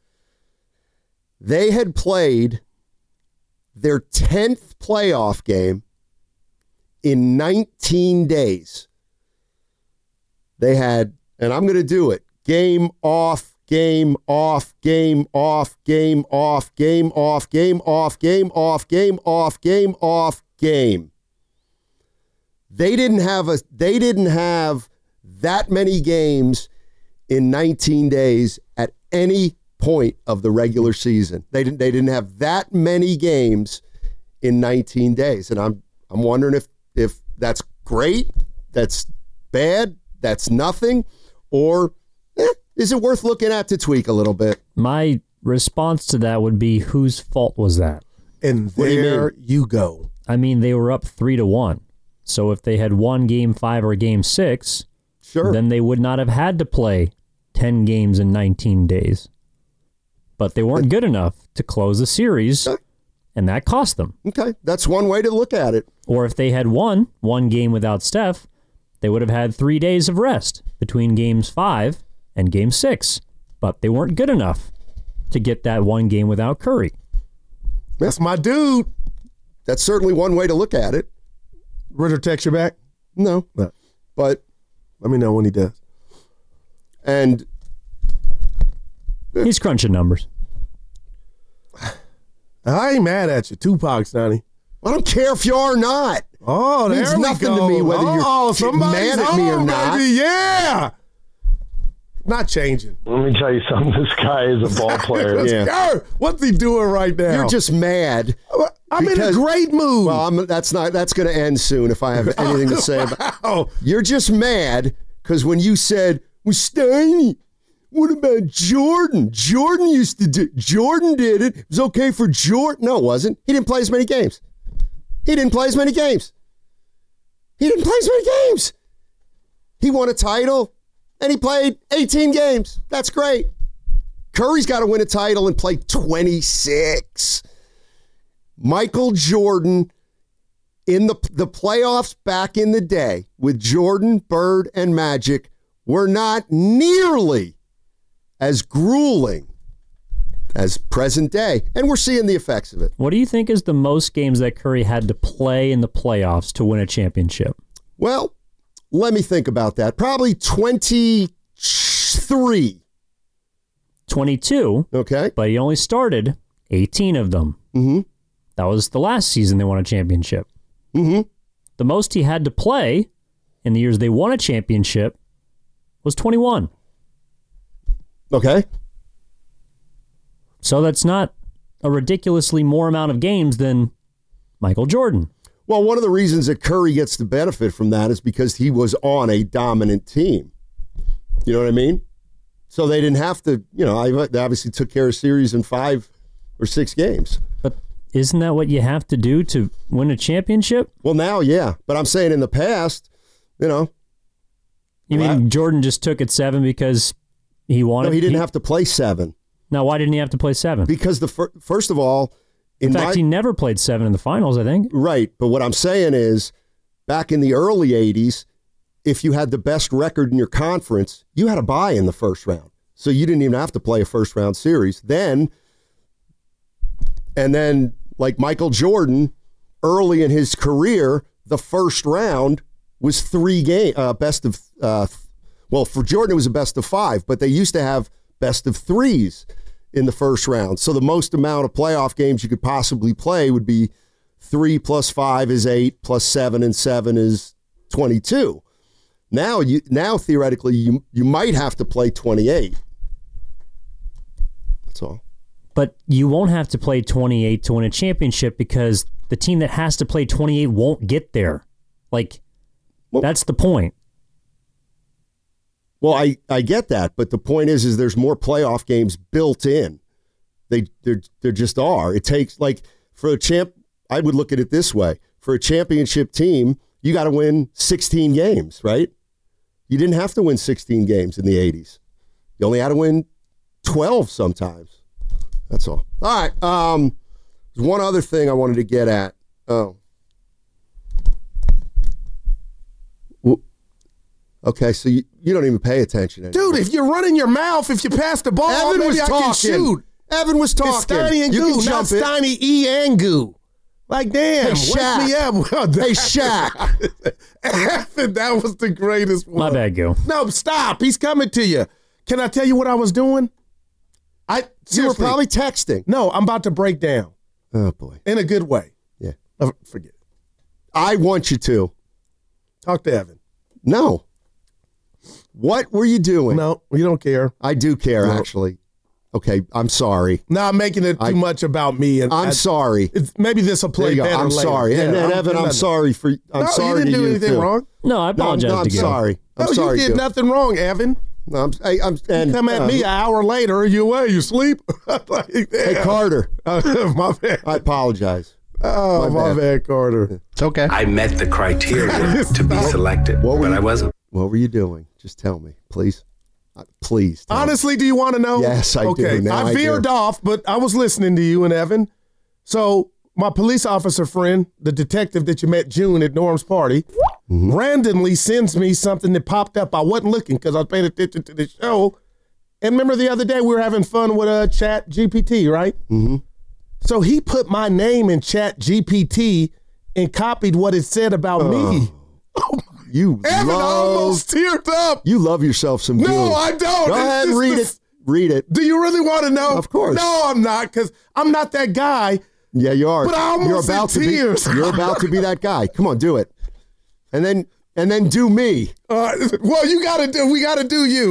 Speaker 8: they had played their tenth playoff game in nineteen days. They had, and I'm going to do it, game off, game off, game off, game off, game off, game off, game off, game off, game off, game. They didn't have a they didn't have that many games in nineteen days at any point of the regular season. They didn't they didn't have that many games in nineteen days. And I'm I'm wondering if if that's great, that's bad, that's nothing, or eh, is it worth looking at to tweak a little bit?
Speaker 16: My response to that would be, whose fault was that?
Speaker 9: And there you, you go.
Speaker 16: I mean, they were up three to one. So if they had won game five or game six,
Speaker 8: sure,
Speaker 16: then they would not have had to play ten games in nineteen days. But they weren't good enough to close the series, and that cost them.
Speaker 8: Okay, that's one way to look at it.
Speaker 16: Or if they had won one game without Steph, they would have had three days of rest between games five and game six. But they weren't good enough to get that one game without Curry.
Speaker 9: That's my dude.
Speaker 8: That's certainly one way to look at it.
Speaker 9: Ritter text you back?
Speaker 8: No.
Speaker 9: no.
Speaker 8: But
Speaker 9: let me know when he does.
Speaker 8: And
Speaker 16: he's crunching numbers.
Speaker 9: I ain't mad at you. Tupac, Sonny.
Speaker 8: I don't care if you are or not.
Speaker 9: Oh, there
Speaker 8: it means
Speaker 9: we
Speaker 8: nothing
Speaker 9: go.
Speaker 8: to me whether
Speaker 9: oh,
Speaker 8: you're mad at me or
Speaker 9: home,
Speaker 8: not.
Speaker 9: Baby. Yeah. Not changing.
Speaker 17: Let me tell you something. This guy is a ball player.
Speaker 8: Yeah.
Speaker 9: What's he doing right now?
Speaker 8: You're just mad.
Speaker 9: I'm
Speaker 8: because-
Speaker 9: in a great mood.
Speaker 8: Well, I'm, that's not. That's going to end soon if I have anything to say about.
Speaker 9: Oh,
Speaker 8: You're just mad because when you said, "Well, Steiny, what about Jordan? Jordan used to do. Jordan did it. It was okay for Jordan." No, it wasn't. He didn't play as many games. He didn't play as many games. He didn't play as many games. He won a title, and he played eighteen games. That's great. Curry's got to win a title and play twenty-six. Michael Jordan in the the playoffs back in the day with Jordan, Bird, and Magic were not nearly as grueling as present day, and we're seeing the effects of it.
Speaker 16: What do you think is the most games that Curry had to play in the playoffs to win a championship?
Speaker 8: Well, let me think about that. Probably twenty-three.
Speaker 16: twenty-two.
Speaker 8: Okay.
Speaker 16: But he only started eighteen of them.
Speaker 8: Mm-hmm.
Speaker 16: That was the last season they won a championship.
Speaker 8: Mm-hmm.
Speaker 16: The most he had to play in the years they won a championship was twenty-one.
Speaker 8: Okay.
Speaker 16: So that's not a ridiculously more amount of games than Michael Jordan.
Speaker 8: Well, one of the reasons that Curry gets the benefit from that is because he was on a dominant team. You know what I mean? So they didn't have to, you know, they obviously took care of series in five or six games.
Speaker 16: But isn't that what you have to do to win a championship?
Speaker 8: Well, now, yeah. But I'm saying in the past, you know.
Speaker 16: You
Speaker 8: well,
Speaker 16: mean Jordan just took it seven because he wanted?
Speaker 8: No, he didn't
Speaker 16: he,
Speaker 8: have to play seven.
Speaker 16: Now, why didn't he have to play seven?
Speaker 8: Because the fir- first of all, in,
Speaker 16: in fact,
Speaker 8: my,
Speaker 16: he never played seven in the finals, I think.
Speaker 8: Right. But what I'm saying is, back in the early eighties, if you had the best record in your conference, you had a bye in the first round. So you didn't even have to play a first round series. Then, and then like Michael Jordan, early in his career, the first round was three game uh, best of. Uh, well, for Jordan, it was a best of five, but they used to have best of threes in the first round. So the most amount of playoff games you could possibly play would be three plus five is eight, plus seven and seven is twenty-two. Now, you now theoretically, you you might have to play twenty-eight. That's all.
Speaker 16: But you won't have to play twenty-eight to win a championship because the team that has to play twenty-eight won't get there. Like, well, that's the point.
Speaker 8: Well, I, I get that, but the point is, is there's more playoff games built in. They there there just are. It takes, like, for a champ, I would look at it this way: for a championship team, you got to win sixteen games, right? You didn't have to win sixteen games in the eighties. You only had to win twelve sometimes. That's all. All right. Um, there's one other thing I wanted to get at. Oh. Okay, so you, you don't even pay attention anymore.
Speaker 9: Dude, if you're running your mouth, if you pass the ball,
Speaker 8: Evan
Speaker 9: maybe
Speaker 8: was
Speaker 9: I
Speaker 8: talking.
Speaker 9: can shoot.
Speaker 8: Evan was talking.
Speaker 9: It's Steiny and
Speaker 8: you
Speaker 9: Goo,
Speaker 8: can
Speaker 9: not
Speaker 8: jump it.
Speaker 9: Steiny E and Goo. Like, damn,
Speaker 8: Hey,
Speaker 9: wake
Speaker 8: Shaq.
Speaker 9: me up. Well, that,
Speaker 8: Hey, Shaq.
Speaker 9: Evan, that was the greatest one.
Speaker 16: My bad, Goo.
Speaker 9: No, stop. He's coming to you. Can I tell you what I was doing? I
Speaker 8: You were
Speaker 9: seriously,
Speaker 8: probably texting.
Speaker 9: No, I'm about to break down.
Speaker 8: Oh, boy.
Speaker 9: In a good way.
Speaker 8: Yeah.
Speaker 9: Oh, forget it.
Speaker 8: I want you to.
Speaker 9: Talk to Evan.
Speaker 8: No. What were you doing?
Speaker 9: No, you don't care.
Speaker 8: I do care,
Speaker 9: No.
Speaker 8: actually. Okay, I'm sorry.
Speaker 9: No, I'm making it too
Speaker 8: I-
Speaker 9: much about me. And
Speaker 8: I'm
Speaker 9: I-
Speaker 8: sorry.
Speaker 9: It's, maybe this will
Speaker 8: There
Speaker 9: play
Speaker 8: you go.
Speaker 9: better
Speaker 8: I'm
Speaker 9: later.
Speaker 8: sorry.
Speaker 9: Yeah,
Speaker 8: and, and Evan, I'm
Speaker 9: nothing.
Speaker 8: sorry for I'm
Speaker 9: no,
Speaker 8: sorry
Speaker 9: you didn't
Speaker 8: to
Speaker 9: do
Speaker 8: you
Speaker 9: anything
Speaker 8: too.
Speaker 9: wrong.
Speaker 16: No, I
Speaker 8: No, I'm,
Speaker 16: apologize
Speaker 8: no, I'm
Speaker 16: to Goo.
Speaker 8: sorry. I'm
Speaker 9: no,
Speaker 8: sorry.
Speaker 9: you did
Speaker 8: Goo.
Speaker 9: nothing wrong, Evan.
Speaker 8: No, I'm, I, I'm and,
Speaker 9: You come at
Speaker 8: uh,
Speaker 9: me an hour later. You away? You sleep? Like,
Speaker 8: Hey, Carter.
Speaker 9: uh, my bad.
Speaker 8: I apologize.
Speaker 9: Oh,
Speaker 8: My
Speaker 9: my,
Speaker 8: bad.
Speaker 9: bad. Carter.
Speaker 17: It's okay.
Speaker 18: I met the criteria to be selected,
Speaker 8: What were
Speaker 18: but
Speaker 8: you-
Speaker 18: I wasn't.
Speaker 8: What were you doing? Just tell me, please. Uh, please. Tell me.
Speaker 9: Honestly, do you want to know?
Speaker 8: Yes, I do.
Speaker 9: okay.
Speaker 8: Now
Speaker 9: I
Speaker 8: I
Speaker 9: veered
Speaker 8: do.
Speaker 9: off, but I was listening to you and Evan. So my police officer friend, the detective that you met June at Norm's party,
Speaker 8: Mm-hmm.
Speaker 9: randomly sends me something that popped up. I wasn't looking because I was paying attention to the show. And remember the other day we were having fun with uh, Chat G P T, right?
Speaker 8: Mm-hmm.
Speaker 9: So he put my name in Chat G P T and copied what it said about me.
Speaker 8: You
Speaker 9: Evan
Speaker 8: love.
Speaker 9: almost teared up.
Speaker 8: You love yourself some.
Speaker 9: No,
Speaker 8: Goo.
Speaker 9: I don't.
Speaker 8: Go
Speaker 9: It's
Speaker 8: ahead,
Speaker 9: just
Speaker 8: read
Speaker 9: the-
Speaker 8: it. Read it.
Speaker 9: Do you really want to know?
Speaker 8: Of course.
Speaker 9: No, I'm not, because I'm not that guy.
Speaker 8: Yeah, you are.
Speaker 9: But I almost
Speaker 8: you're about
Speaker 9: said
Speaker 8: to
Speaker 9: tears.
Speaker 8: be. You're about to be that guy. Come on, do it. And then and then do me.
Speaker 9: Uh, well, you got to do. We got to do you.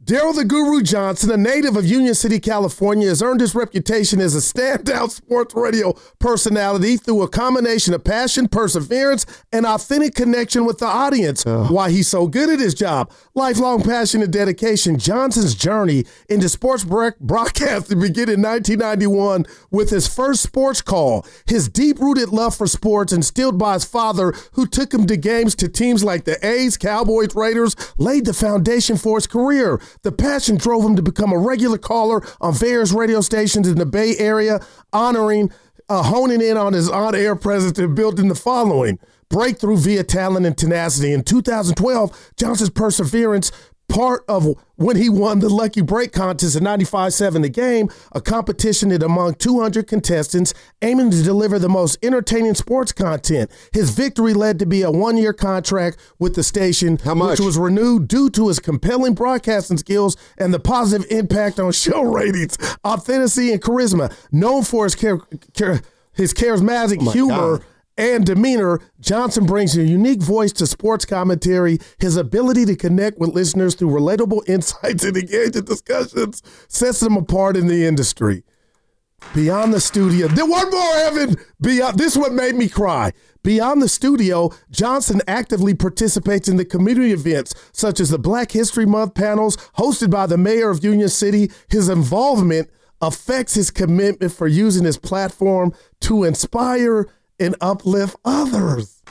Speaker 9: Daryl the Guru Johnson, a native of Union City, California, has earned his reputation as a standout sports radio personality through a combination of passion, perseverance, and authentic connection with the audience. Oh. Why he's so good at his job. Lifelong passion and dedication. Johnson's journey into sports broadcasting began in nineteen ninety-one with his first sports call. His deep-rooted love for sports, instilled by his father, who took him to games to teams like the A's, Cowboys, Raiders, laid the foundation for his career. The passion drove him to become a regular caller on various radio stations in the Bay Area, honoring, uh, honing in on his on-air presence and building the following. Breakthrough via talent and tenacity. In two thousand twelve, Johnson's perseverance, part of when he won the Lucky Break contest in ninety-five point seven The Game, a competition that among two hundred contestants aiming to deliver the most entertaining sports content. His victory led to be a one-year contract with the station,
Speaker 8: How much?
Speaker 9: which was renewed due to his compelling broadcasting skills and the positive impact on show ratings, authenticity, and charisma. Known for his, char- char- his charismatic
Speaker 8: oh
Speaker 9: humor
Speaker 8: God.
Speaker 9: and demeanor, Johnson brings a unique voice to sports commentary. His ability to connect with listeners through relatable insights and engaging discussions sets him apart in the industry. Beyond the studio, then one more, Evan. Beyond this, one made me cry. Beyond the studio, Johnson actively participates in the community events such as the Black History Month panels hosted by the mayor of Union City. His involvement affects his commitment for using his platform to inspire and uplift others.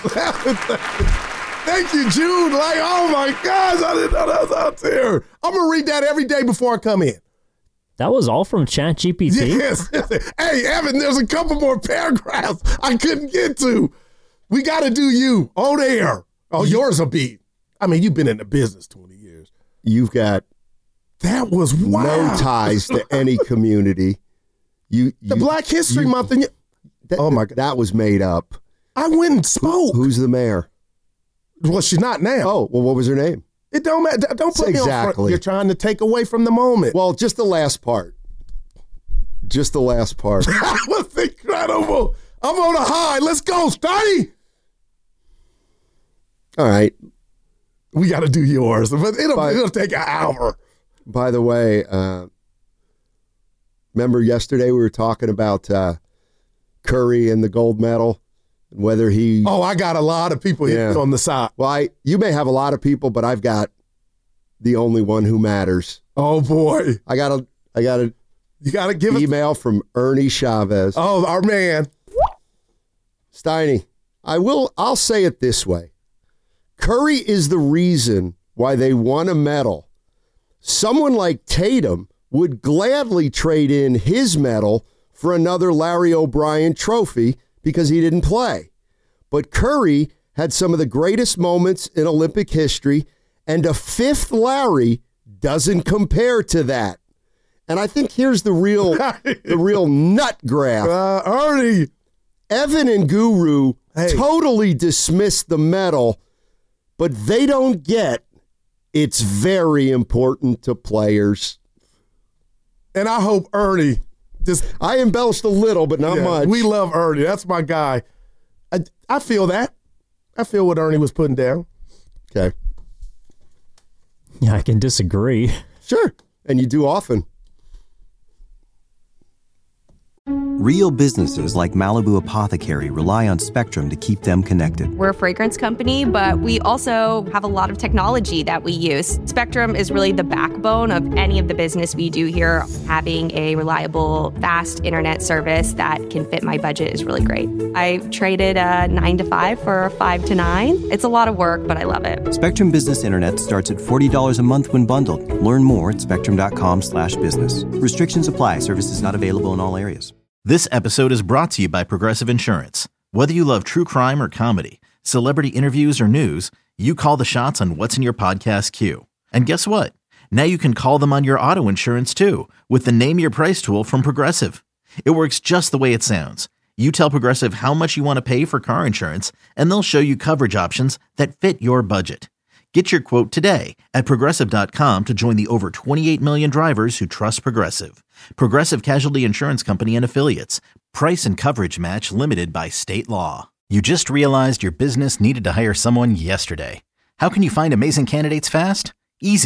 Speaker 9: Thank you, Jude. Like, oh my gosh, I didn't know that was out there. I'm gonna read that every day before I come in.
Speaker 16: That was all from ChatGPT?
Speaker 9: Yes. Hey, Evan, there's a couple more paragraphs I couldn't get to. We got to do you on air. Oh, yours will be. I mean, you've been in the business twenty years.
Speaker 8: You've got
Speaker 9: that was wild.
Speaker 8: No ties to any community. You,
Speaker 9: the
Speaker 8: you,
Speaker 9: Black History
Speaker 8: you,
Speaker 9: Month. And you,
Speaker 8: that,
Speaker 9: oh my God,
Speaker 8: that was made up.
Speaker 9: I went and spoke.
Speaker 8: Who, who's the mayor?
Speaker 9: Well, she's not now.
Speaker 8: Oh, well, what was her name?
Speaker 9: It don't matter. Don't put
Speaker 8: exactly.
Speaker 9: me on front. You're trying to take away from the moment.
Speaker 8: Well, just the last part. Just the last part.
Speaker 9: That was incredible. I'm on a high. Let's go, Stoney.
Speaker 8: All right.
Speaker 9: We got to do yours, but it'll,
Speaker 8: by,
Speaker 9: it'll take an hour.
Speaker 8: By the way, uh, remember yesterday we were talking about uh, Curry and the gold medal? Whether he
Speaker 9: oh I got a lot of people yeah. on the side.
Speaker 8: Well, I you may have a lot of people, but I've got the only one who matters.
Speaker 9: Oh boy,
Speaker 8: I got a I got a
Speaker 9: you got to give
Speaker 8: email
Speaker 9: us-
Speaker 8: from Ernie Chavez.
Speaker 9: Oh, our man,
Speaker 8: Steiny. I will I'll say it this way: Curry is the reason why they won a medal. Someone like Tatum would gladly trade in his medal for another Larry O'Brien trophy, because he didn't play. But Curry had some of the greatest moments in Olympic history, and a fifth Larry doesn't compare to that. And I think here's the real the real nut graph.
Speaker 9: Uh, Ernie.
Speaker 8: Evan and Guru
Speaker 9: hey.
Speaker 8: totally dismissed the medal, but they don't get it's very important to players.
Speaker 9: And I hope Ernie Just,
Speaker 8: I embellished a little, but not
Speaker 9: yeah,
Speaker 8: much.
Speaker 9: We love Ernie. That's my guy. I, I feel that. I feel what Ernie was putting down.
Speaker 8: Okay.
Speaker 16: Yeah, I can disagree.
Speaker 8: Sure. And you do often.
Speaker 1: Real businesses like Malibu Apothecary rely on Spectrum to keep them connected.
Speaker 2: We're a fragrance company, but we also have a lot of technology that we use. Spectrum is really the backbone of any of the business we do here. Having a reliable, fast internet service that can fit my budget is really great. I traded a nine to five for a five to nine. It's a lot of work, but I love it.
Speaker 1: Spectrum Business Internet starts at forty dollars a month when bundled. Learn more at spectrum.com slash business. Restrictions apply. Services not available in all areas.
Speaker 3: This episode is brought to you by Progressive Insurance. Whether you love true crime or comedy, celebrity interviews or news, you call the shots on what's in your podcast queue. And guess what? Now you can call them on your auto insurance too with the Name Your Price tool from Progressive. It works just the way it sounds. You tell Progressive how much you want to pay for car insurance, and they'll show you coverage options that fit your budget. Get your quote today at Progressive dot com to join the over twenty-eight million drivers who trust Progressive. Progressive Casualty Insurance Company and Affiliates. Price and coverage match limited by state law. You just realized your business needed to hire someone yesterday. How can you find amazing candidates fast? Easy.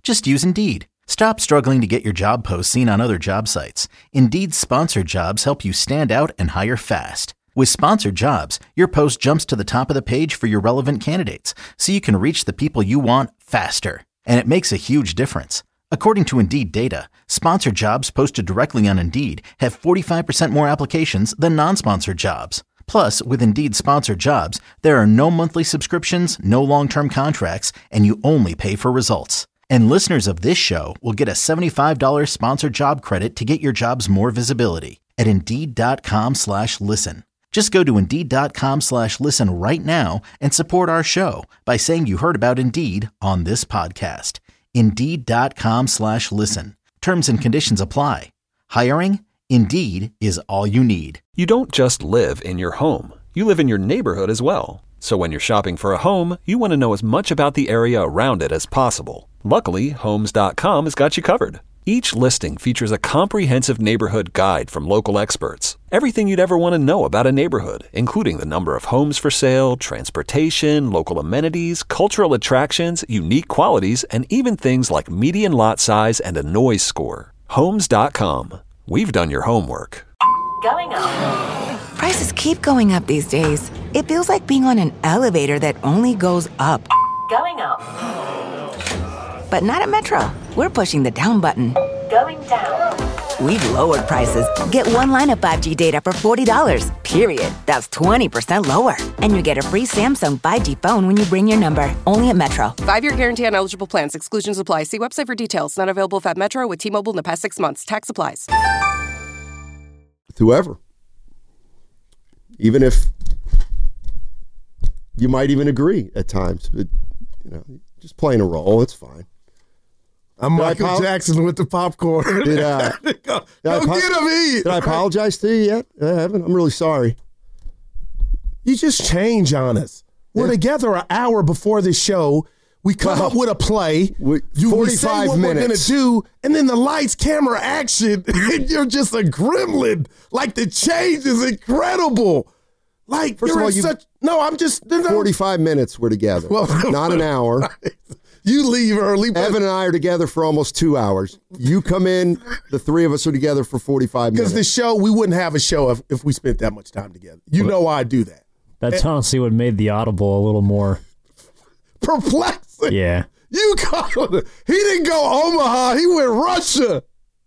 Speaker 3: Just use Indeed. Stop struggling to get your job posts seen on other job sites. Indeed's sponsored jobs help you stand out and hire fast. With sponsored jobs, your post jumps to the top of the page for your relevant candidates, so you can reach the people you want faster. And it makes a huge difference. According to Indeed data, sponsored jobs posted directly on Indeed have forty-five percent more applications than non-sponsored jobs. Plus, with Indeed sponsored jobs, there are no monthly subscriptions, no long-term contracts, and you only pay for results. And listeners of this show will get a seventy-five dollars sponsored job credit to get your jobs more visibility at Indeed.com slash listen. Just go to Indeed.com slash listen right now and support our show by saying you heard about Indeed on this podcast. Indeed.com slash listen. Terms and conditions apply. Hiring? Indeed is all you need.
Speaker 4: You don't just live in your home. You live in your neighborhood as well. So when you're shopping for a home, you want to know as much about the area around it as possible. Luckily, Homes dot com has got you covered. Each listing features a comprehensive neighborhood guide from local experts. Everything you'd ever want to know about a neighborhood, including the number of homes for sale, transportation, local amenities, cultural attractions, unique qualities, and even things like median lot size and a noise score. Homes dot com. We've done your homework.
Speaker 13: Going up. Prices keep going up these days. It feels like being on an elevator that only goes up. Going up. But not at Metro. We're pushing the down button. Going down. We've lowered prices. Get one line of five G data for forty dollars, period. That's twenty percent lower. And you get a free Samsung five G phone when you bring your number. Only at Metro.
Speaker 14: Five-year guarantee on eligible plans. Exclusions apply. See website for details. Not available at Metro with T-Mobile in the past six months. Tax applies.
Speaker 8: Whoever. Even if you might even agree at times. But, you know, just playing a role, it's fine.
Speaker 9: I'm
Speaker 8: Did
Speaker 9: Michael
Speaker 8: apo-
Speaker 9: Jackson with the popcorn.
Speaker 8: Did, uh,
Speaker 9: go
Speaker 8: did
Speaker 9: go
Speaker 8: I apo-
Speaker 9: get him, eat.
Speaker 8: Did I apologize to you yet? I haven't. I'm really sorry.
Speaker 9: You just change on us. We're
Speaker 8: Yeah.
Speaker 9: together an hour before the show. We come
Speaker 8: Well,
Speaker 9: up with a play.
Speaker 8: we-
Speaker 9: You we say
Speaker 8: forty-five
Speaker 9: what
Speaker 8: minutes.
Speaker 9: we're going to do, and then the lights, camera, action, and you're just a gremlin. Like, the change is incredible. Like,
Speaker 8: First
Speaker 9: you're
Speaker 8: of all,
Speaker 9: in
Speaker 8: you-
Speaker 9: such... No, I'm just... No,
Speaker 8: forty-five minutes we're together.
Speaker 9: Well,
Speaker 8: not an hour.
Speaker 9: You leave early. But
Speaker 8: Evan and I are together for almost two hours. You come in, the three of us are together for forty-five minutes.
Speaker 9: Because the show, we wouldn't have a show if, if we spent that much time together. You know I do that.
Speaker 16: That's honestly what made the Audible a little more
Speaker 9: Perplexing.
Speaker 16: Yeah.
Speaker 9: You called it. He didn't go Omaha. He went Russia.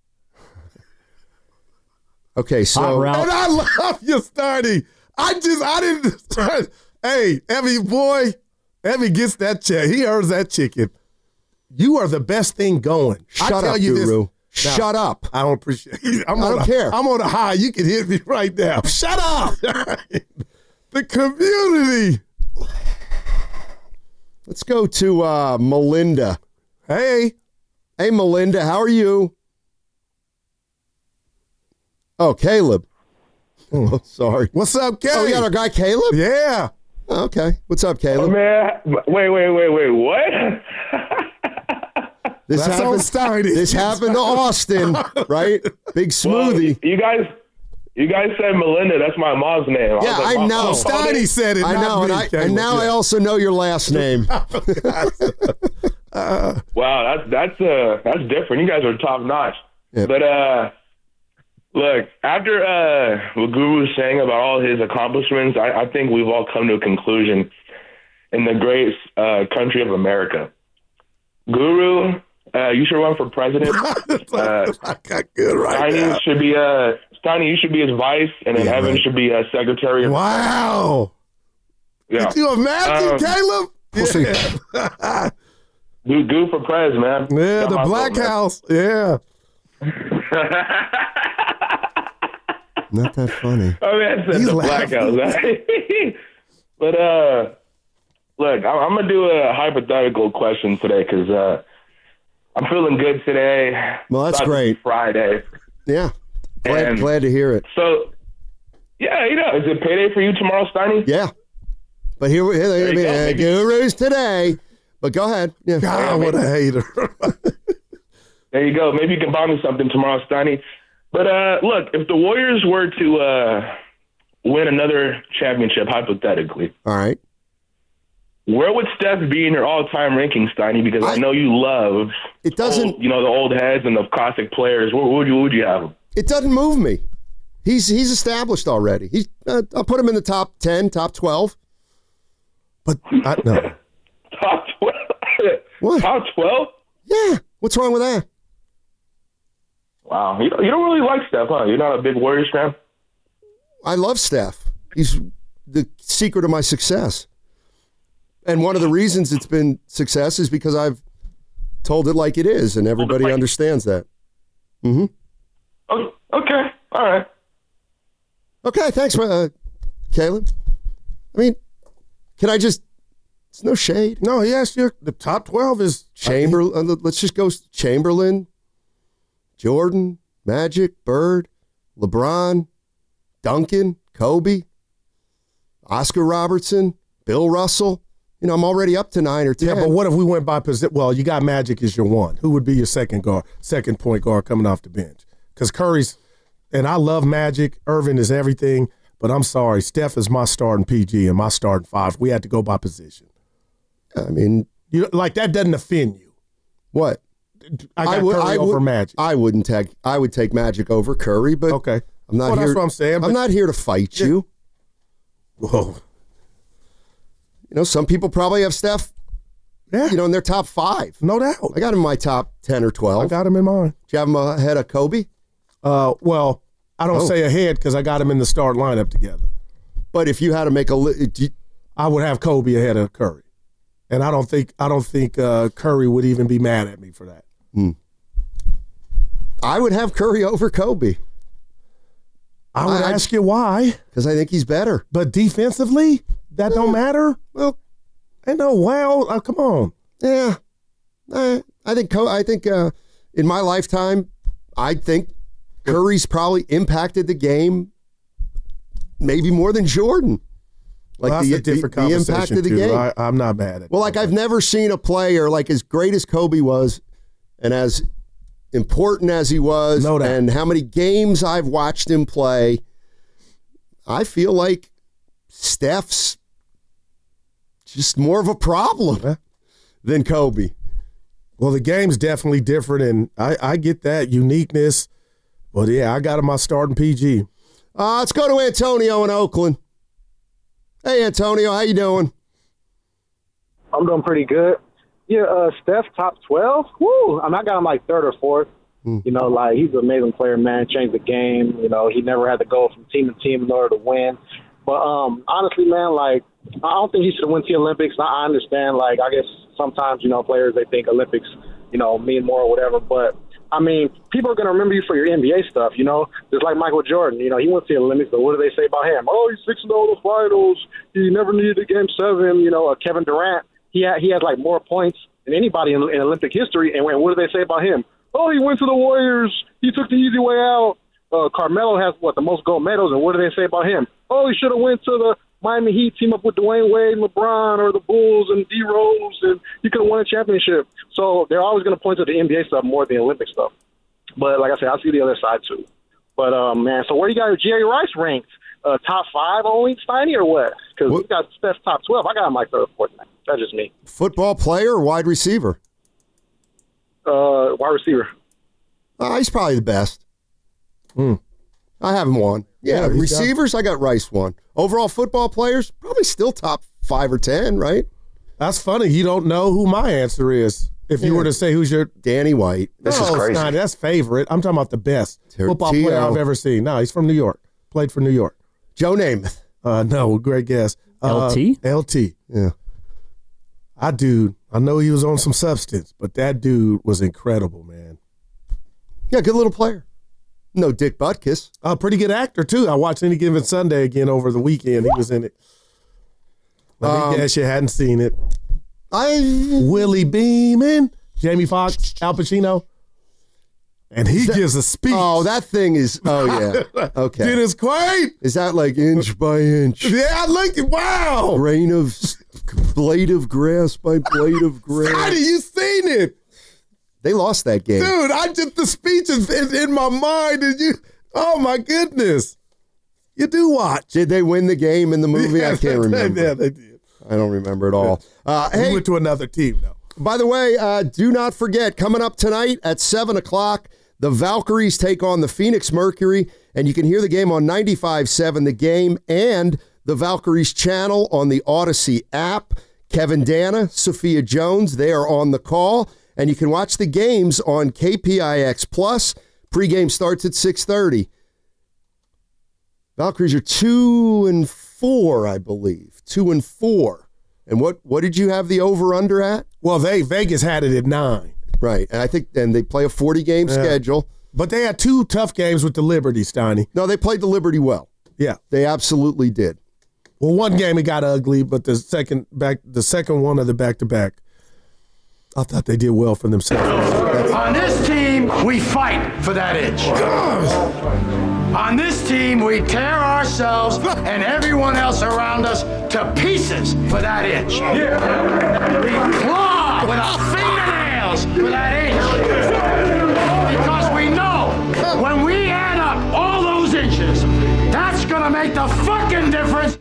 Speaker 8: Okay, so
Speaker 9: And I love you, Stardy. I just, I didn't. Hey, Evie, boy, Evie gets that check. He earns that chicken. You are the best thing going.
Speaker 8: Shut
Speaker 9: I tell
Speaker 8: up,
Speaker 9: you
Speaker 8: Guru.
Speaker 9: This. Now,
Speaker 8: Shut up.
Speaker 9: I don't appreciate it. I'm
Speaker 8: I
Speaker 9: on
Speaker 8: don't
Speaker 9: a,
Speaker 8: care.
Speaker 9: I'm on a high. You can hit me right now. Shut up. The community.
Speaker 8: Let's go to uh, Melinda.
Speaker 9: Hey.
Speaker 8: Hey, Melinda, how are you? Oh, Caleb. Oh, sorry.
Speaker 9: What's up, Caleb?
Speaker 8: Oh, we got our guy Caleb?
Speaker 9: Yeah.
Speaker 8: Oh, okay. What's up, Caleb?
Speaker 10: Oh, man. Wait, wait, wait, wait. What?
Speaker 8: This
Speaker 9: That's
Speaker 8: happened,
Speaker 9: on Steiny.
Speaker 8: This happened to Austin, right? Big smoothie.
Speaker 10: Well, you guys, you guys said Melinda. That's my mom's name.
Speaker 8: Yeah,
Speaker 10: was like,
Speaker 8: I
Speaker 10: Mom-
Speaker 8: know.
Speaker 10: oh,
Speaker 9: Steiny said it.
Speaker 8: I
Speaker 9: not
Speaker 8: know,
Speaker 9: me,
Speaker 8: and, I,
Speaker 9: Caleb.
Speaker 8: and now
Speaker 9: Yeah.
Speaker 8: I also know your last name.
Speaker 9: uh,
Speaker 10: Wow, that's that's uh that's different. You guys are top notch.
Speaker 8: Yep.
Speaker 10: But uh, look, after uh what Guru was saying about all his accomplishments, I, I think we've all come to a conclusion in the great uh, country of America. Guru, uh, you should run for president. Uh,
Speaker 9: I got good right
Speaker 10: Steiny
Speaker 9: now.
Speaker 10: should be uh Steiny, you should be his vice, and then
Speaker 8: Yeah,
Speaker 10: Evan
Speaker 8: right.
Speaker 10: should be a secretary. Of
Speaker 9: Wow.
Speaker 10: yeah.
Speaker 9: Could you imagine,
Speaker 10: Um,
Speaker 9: Caleb?
Speaker 15: We'll see.
Speaker 9: Yeah,
Speaker 10: Do Goo for prez, man.
Speaker 9: yeah
Speaker 10: Not
Speaker 9: the
Speaker 10: my
Speaker 9: Black
Speaker 10: fault, man.
Speaker 9: House. Yeah.
Speaker 8: Not that funny.
Speaker 10: Oh man, said
Speaker 9: He's
Speaker 10: the Black House. But uh, look, I'm, I'm gonna do a hypothetical question today because uh, I'm feeling good today.
Speaker 8: Well, that's
Speaker 10: About to be
Speaker 8: great.
Speaker 10: Friday.
Speaker 8: Yeah. Glad,
Speaker 10: And-
Speaker 8: glad to hear it.
Speaker 10: So, yeah, you know, is it payday for you tomorrow, Steiny?
Speaker 8: Yeah. But here, here,
Speaker 10: There you
Speaker 8: here
Speaker 10: go,
Speaker 8: uh,
Speaker 10: maybe.
Speaker 8: Gurus today. But go ahead. Yeah.
Speaker 9: God, what a hater.
Speaker 10: There you go. Maybe you can buy me something tomorrow, Steiny. But uh, look, if the Warriors were to uh, win another championship, hypothetically,
Speaker 8: All right.
Speaker 10: Where would Steph be in your all-time ranking, Steiny? Because I, I know you love
Speaker 8: it. Doesn't
Speaker 10: old, you know the old heads and the classic players? Where, where would you where would you have him?
Speaker 8: It doesn't move me. He's he's established already. He uh, I'll put him in the top ten, top twelve.
Speaker 9: But I, no.
Speaker 10: Top twelve.
Speaker 8: What?
Speaker 10: Top twelve?
Speaker 8: Yeah. What's wrong with that?
Speaker 10: Wow. You you don't really like Steph, huh? You're not a big Warriors fan?
Speaker 8: I love Steph. He's the secret of my success. And one of the reasons it's been success is because I've told it like it is, and everybody understands that. Mm-hmm.
Speaker 10: Oh, okay. All right.
Speaker 8: Okay, thanks, uh, Caleb. I mean, can I just... It's no shade.
Speaker 9: No, yes, you're, the top twelve is...
Speaker 8: Chamberlain. Uh, let's just go Chamberlain, Jordan, Magic, Bird, LeBron, Duncan, Kobe, Oscar Robertson, Bill Russell. You know, I'm already up to nine or ten.
Speaker 9: Yeah, but what if we went by position? Well, you got Magic as your one. Who would be your second guard, second point guard coming off the bench? Because Curry's, and I love Magic. Irvin is everything, but I'm sorry. Steph is my starting P G and my starting five. We had to go by position.
Speaker 8: I mean,
Speaker 9: you like that doesn't offend you.
Speaker 8: What?
Speaker 9: I got
Speaker 8: I would,
Speaker 9: Curry
Speaker 8: I
Speaker 9: over
Speaker 8: would,
Speaker 9: Magic.
Speaker 8: I wouldn't take. I would take Magic over Curry, but
Speaker 9: okay.
Speaker 8: I'm not
Speaker 9: well,
Speaker 8: here.
Speaker 9: That's what I'm saying.
Speaker 8: I'm not here to fight
Speaker 9: yeah.
Speaker 8: you.
Speaker 9: Whoa.
Speaker 8: You know, some people probably have Steph,
Speaker 9: yeah.
Speaker 8: you know, in their top five.
Speaker 9: No doubt.
Speaker 8: I got him in my top ten or twelve.
Speaker 9: I got him in mine.
Speaker 8: Do you have him ahead of Kobe?
Speaker 9: Uh, well, I don't
Speaker 8: Oh.
Speaker 9: say ahead because I got him in the start lineup together.
Speaker 8: But if you had to make a, li- do you-
Speaker 9: I would have Kobe ahead of Curry, and I don't think I don't think uh, Curry would even be mad at me for that.
Speaker 8: Hmm. I would have Curry over Kobe.
Speaker 9: I would
Speaker 8: I-
Speaker 9: ask you why,
Speaker 8: because I think he's better.
Speaker 9: but defensively, that don't matter.
Speaker 8: Well,
Speaker 9: ain't no wow. Oh, come on.
Speaker 8: Yeah, I, I think Co- I think uh, in my lifetime, I think Curry's probably impacted the game maybe more than Jordan. Like
Speaker 9: Well, that's
Speaker 8: the,
Speaker 9: a different
Speaker 8: the, the
Speaker 9: conversation
Speaker 8: impact of the
Speaker 9: too.
Speaker 8: game.
Speaker 9: I, I'm not mad at.
Speaker 8: Well, like I've never seen a player like as great as Kobe was, and as important as he was,
Speaker 9: No doubt.
Speaker 8: and how many games I've watched him play. I feel like Steph's just more of a problem
Speaker 9: Yeah.
Speaker 8: than Kobe.
Speaker 9: Well, the game's definitely different, and I, I get that uniqueness. But yeah, I got him my starting P G.
Speaker 8: Uh, let's go to Antonio in Oakland. Hey, Antonio, how you doing?
Speaker 19: I'm doing pretty good. Yeah, uh, Steph, top twelve. Woo! I mean, I got him like third or fourth.
Speaker 8: Mm.
Speaker 19: You know, like he's an amazing player, man. Changed the game. You know, he never had to go from team to team in order to win. But um, honestly, man, like I don't think he should have went to the Olympics. I understand, like I guess sometimes you know players they think Olympics, you know, mean more or whatever. But I mean, people are gonna remember you for your N B A stuff. You know, just like Michael Jordan. You know, he went to the Olympics, but what do they say about him? Oh, he's six and zero in the finals. He never needed a game seven. You know, uh, Kevin Durant. He had he had like more points than anybody in, in Olympic history. And what do they say about him? Oh, he went to the Warriors. He took the easy way out. Uh, Carmelo has, what, the most gold medals, and what do they say about him? Oh, he should have went to the Miami Heat, team up with Dwayne Wade and LeBron, or the Bulls and D Rose, and he could have won a championship. So they're always going to point to the N B A stuff more than the Olympic stuff. But like I said, I see the other side too. But, um, man, so where you got your Jerry Rice ranked? Uh, top five only, Steiny, or what? Because we got Steph's top twelve. I got him like third or fourth. That's just me.
Speaker 8: Football player or wide receiver?
Speaker 19: Uh, wide receiver.
Speaker 8: Uh, he's probably the best.
Speaker 9: Hmm.
Speaker 8: I have him one. Yeah,
Speaker 9: Yeah, he's
Speaker 8: receivers, I got Rice one. Overall football players, probably still top five or ten, right?
Speaker 9: That's funny. You don't know who my answer is. If you
Speaker 8: Yeah.
Speaker 9: were to say who's your
Speaker 8: Danny White.
Speaker 9: no, it's not. That's favorite. I'm talking about the best
Speaker 8: Ter-
Speaker 9: football
Speaker 8: T O.
Speaker 9: player I've ever seen. No, he's from New York. Played for New York.
Speaker 8: Joe Namath.
Speaker 9: Uh, no, great guess. Uh,
Speaker 16: L T?
Speaker 9: L T.
Speaker 8: Yeah.
Speaker 9: I dude. I know he was on some substance, but that dude was incredible, man.
Speaker 8: Yeah, good little player. No Dick Butkus.
Speaker 9: A pretty good actor too. I watched Any Given Sunday again over the weekend. He was in it. Let me
Speaker 8: Um,
Speaker 9: guess you hadn't seen it.
Speaker 8: I
Speaker 9: Willie Beeman, Jamie Foxx, Al Pacino, and he
Speaker 8: That-
Speaker 9: gives a speech.
Speaker 8: Oh, that thing is. Oh yeah. Okay.
Speaker 9: Dennis Quaid.
Speaker 8: Is that like inch by inch?
Speaker 9: Yeah, look. Wow.
Speaker 8: Grain of blade of grass by blade of grass.
Speaker 9: Scotty, you seen it,
Speaker 8: They lost that game.
Speaker 9: dude? I just the speech is in, in my mind, and you. Oh my goodness, you do watch.
Speaker 8: Did they win the game in the movie?
Speaker 9: Yeah,
Speaker 8: I can't
Speaker 9: they-
Speaker 8: remember.
Speaker 9: Yeah, they did.
Speaker 8: I don't remember at all. Uh,
Speaker 9: He
Speaker 8: hey,
Speaker 9: went to another team, though.
Speaker 8: by the way, uh, do not forget, coming up tonight at seven o'clock, the Valkyries take on the Phoenix Mercury, and you can hear the game on ninety-five point seven The Game and the Valkyries channel on the Odyssey app. Kevin Dana, Sophia Jones, they are on the call, and you can watch the games on K P I X Plus. Pre-game starts at six thirty. Valkyries are two and four, I believe. Two and four. And what, what did you have the over-under at?
Speaker 9: Well, they Vegas had it at nine.
Speaker 8: Right, and I think and they play a forty-game
Speaker 9: Yeah.
Speaker 8: schedule.
Speaker 9: But they had two tough games with the Liberty, Steiny.
Speaker 8: No, they played the Liberty well.
Speaker 9: Yeah.
Speaker 8: They absolutely did.
Speaker 9: Well, one game it got ugly, but the second back, the second one of the back-to-back, I thought they did well for themselves.
Speaker 20: On this team, we fight for that itch. On this team, we tear ourselves and everyone else around us to pieces for that itch. We claw with our fingernails for that itch. Because we know when we add up all those inches, that's going to make the fucking difference.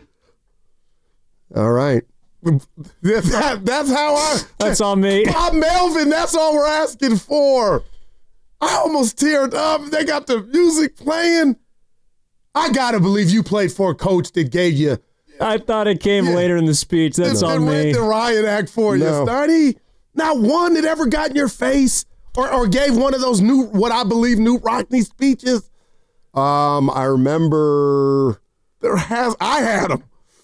Speaker 8: All right.
Speaker 9: That, that's how I.
Speaker 16: That's on me.
Speaker 9: Bob Melvin, that's all we're asking for. I almost teared up. They got the music playing. I got to believe you played for a coach that gave you.
Speaker 16: I thought it came
Speaker 9: Yeah.
Speaker 16: later in the speech. That's
Speaker 9: that
Speaker 16: on
Speaker 9: read
Speaker 16: me.
Speaker 9: the riot act for you,
Speaker 8: No.
Speaker 9: Sturdy. Not one that ever got in your face or, or gave one of those new, what I believe, Newt Rockney speeches.
Speaker 8: Um, I remember.
Speaker 9: There has I had them.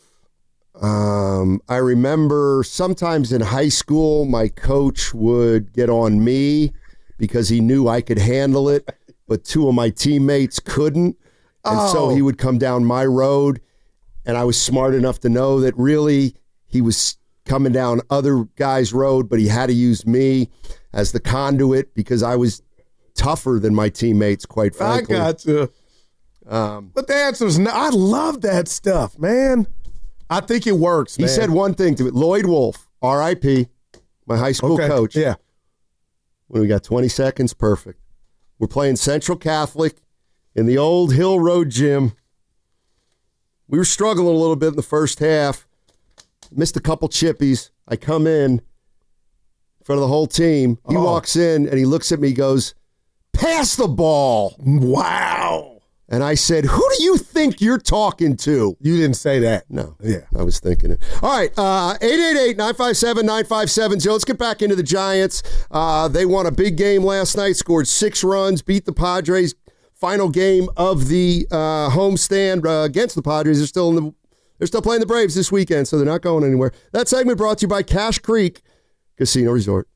Speaker 8: Um, I remember sometimes in high school, my coach would get on me because he knew I could handle it, but two of my teammates couldn't. And
Speaker 9: Oh.
Speaker 8: so he would come down my road, and I was smart enough to know that really he was coming down other guys' road, but he had to use me as the conduit because I was tougher than my teammates, quite frankly.
Speaker 9: I got you.
Speaker 8: Um,
Speaker 9: But the answer's no. I love that stuff, man. I think it works.
Speaker 8: He
Speaker 9: man.
Speaker 8: said one thing to me. Lloyd Wolf, R I P, my high school
Speaker 9: Okay,
Speaker 8: coach.
Speaker 9: yeah.
Speaker 8: When we got twenty seconds, perfect. We're playing Central Catholic in the old Hill Road gym. We were struggling a little bit in the first half. Missed a couple chippies. I come in in front of the whole team. He
Speaker 9: Oh.
Speaker 8: walks in and he looks at me, goes, "Pass the ball."
Speaker 9: Wow.
Speaker 8: And I said, "Who do you think you're talking to?"
Speaker 9: You didn't say that.
Speaker 8: No.
Speaker 9: Yeah.
Speaker 8: I was thinking it. All right. Uh, eight eight eight, nine five seven, nine five seven zero. Let's get back into the Giants. Uh, they won a big game last night, scored six runs, beat the Padres. Final game of the uh, homestand uh, against the Padres. They're still in the they're still playing the Braves this weekend, so they're not going anywhere. That segment brought to you by Cache Creek Casino Resort.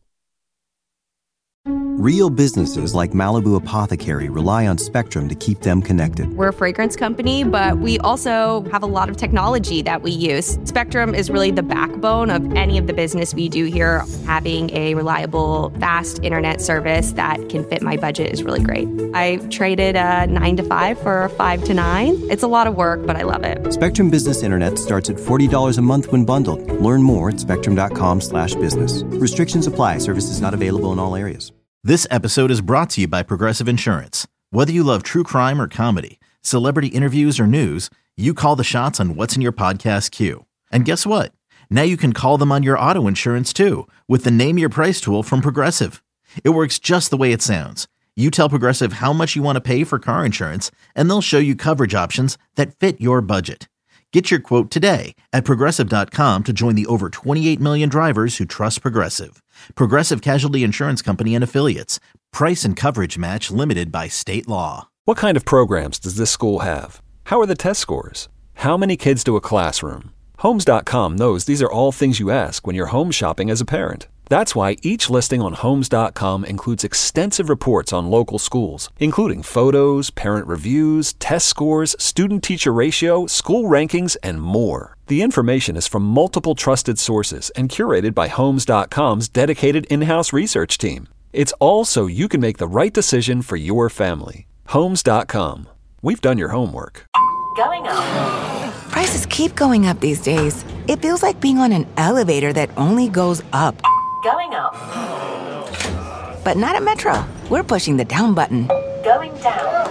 Speaker 1: Real businesses like Malibu Apothecary rely on Spectrum to keep them connected.
Speaker 2: We're a fragrance company, but we also have a lot of technology that we use. Spectrum is really the backbone of any of the business we do here. Having a reliable, fast internet service that can fit my budget is really great. I traded a nine to five for a five to nine. It's a lot of work, but I love it.
Speaker 1: Spectrum Business Internet starts at forty dollars a month when bundled. Learn more at spectrum.com slash business. Restrictions apply. Services not available in all areas.
Speaker 3: This episode is brought to you by Progressive Insurance. Whether you love true crime or comedy, celebrity interviews or news, you call the shots on what's in your podcast queue. And guess what? Now you can call them on your auto insurance too with the Name Your Price tool from Progressive. It works just the way it sounds. You tell Progressive how much you want to pay for car insurance, and they'll show you coverage options that fit your budget. Get your quote today at Progressive dot com to join the over twenty-eight million drivers who trust Progressive. Progressive Casualty Insurance Company and Affiliates. Price and coverage match limited by state law.
Speaker 4: What kind of programs does this school have? How are the test scores? How many kids do a classroom? Homes dot com knows these are all things you ask when you're home shopping as a parent. That's why each listing on Homes dot com includes extensive reports on local schools, including photos, parent reviews, test scores, student-teacher ratio, school rankings, and more. The information is from multiple trusted sources and curated by Homes dot com's dedicated in-house research team. It's all so you can make the right decision for your family. Homes dot com. We've done your homework.
Speaker 13: Going up. Prices keep going up these days. It feels like being on an elevator that only goes up. Going up. But not at Metro. We're pushing the down button. Going down.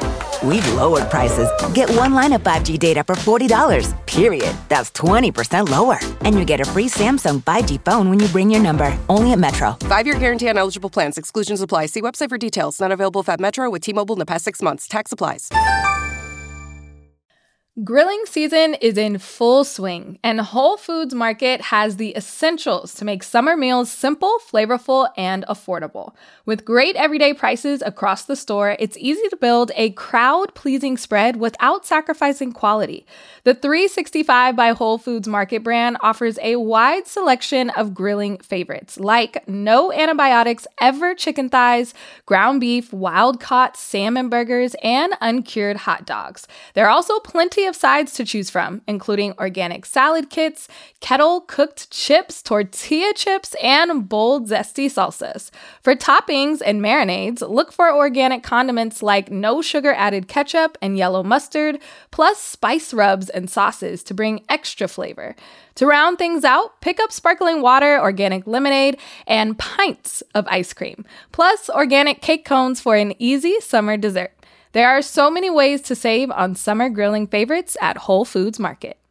Speaker 13: we've lowered prices. Get one line of five G data for forty dollars, period. That's twenty percent lower. And you get a free Samsung five G phone when you bring your number. Only at Metro.
Speaker 14: Five-year guarantee on eligible plans. Exclusions apply. See website for details. Not available if at Metro with T-Mobile in the past six months. Tax applies.
Speaker 21: Grilling season is in full swing, and Whole Foods Market has the essentials to make summer meals simple, flavorful, and affordable. With great everyday prices across the store, it's easy to build a crowd-pleasing spread without sacrificing quality. The three sixty-five by Whole Foods Market brand offers a wide selection of grilling favorites, like no antibiotics ever chicken thighs, ground beef, wild-caught salmon burgers, and uncured hot dogs. There are also plenty of sides to choose from, including organic salad kits, kettle-cooked chips, tortilla chips, and bold, zesty salsas. For toppings and marinades, look for organic condiments like no-sugar-added ketchup and yellow mustard, plus spice rubs and sauces to bring extra flavor. To round things out, pick up sparkling water, organic lemonade, and pints of ice cream, plus organic cake cones for an easy summer dessert. There are so many ways to save on summer grilling favorites at Whole Foods Market.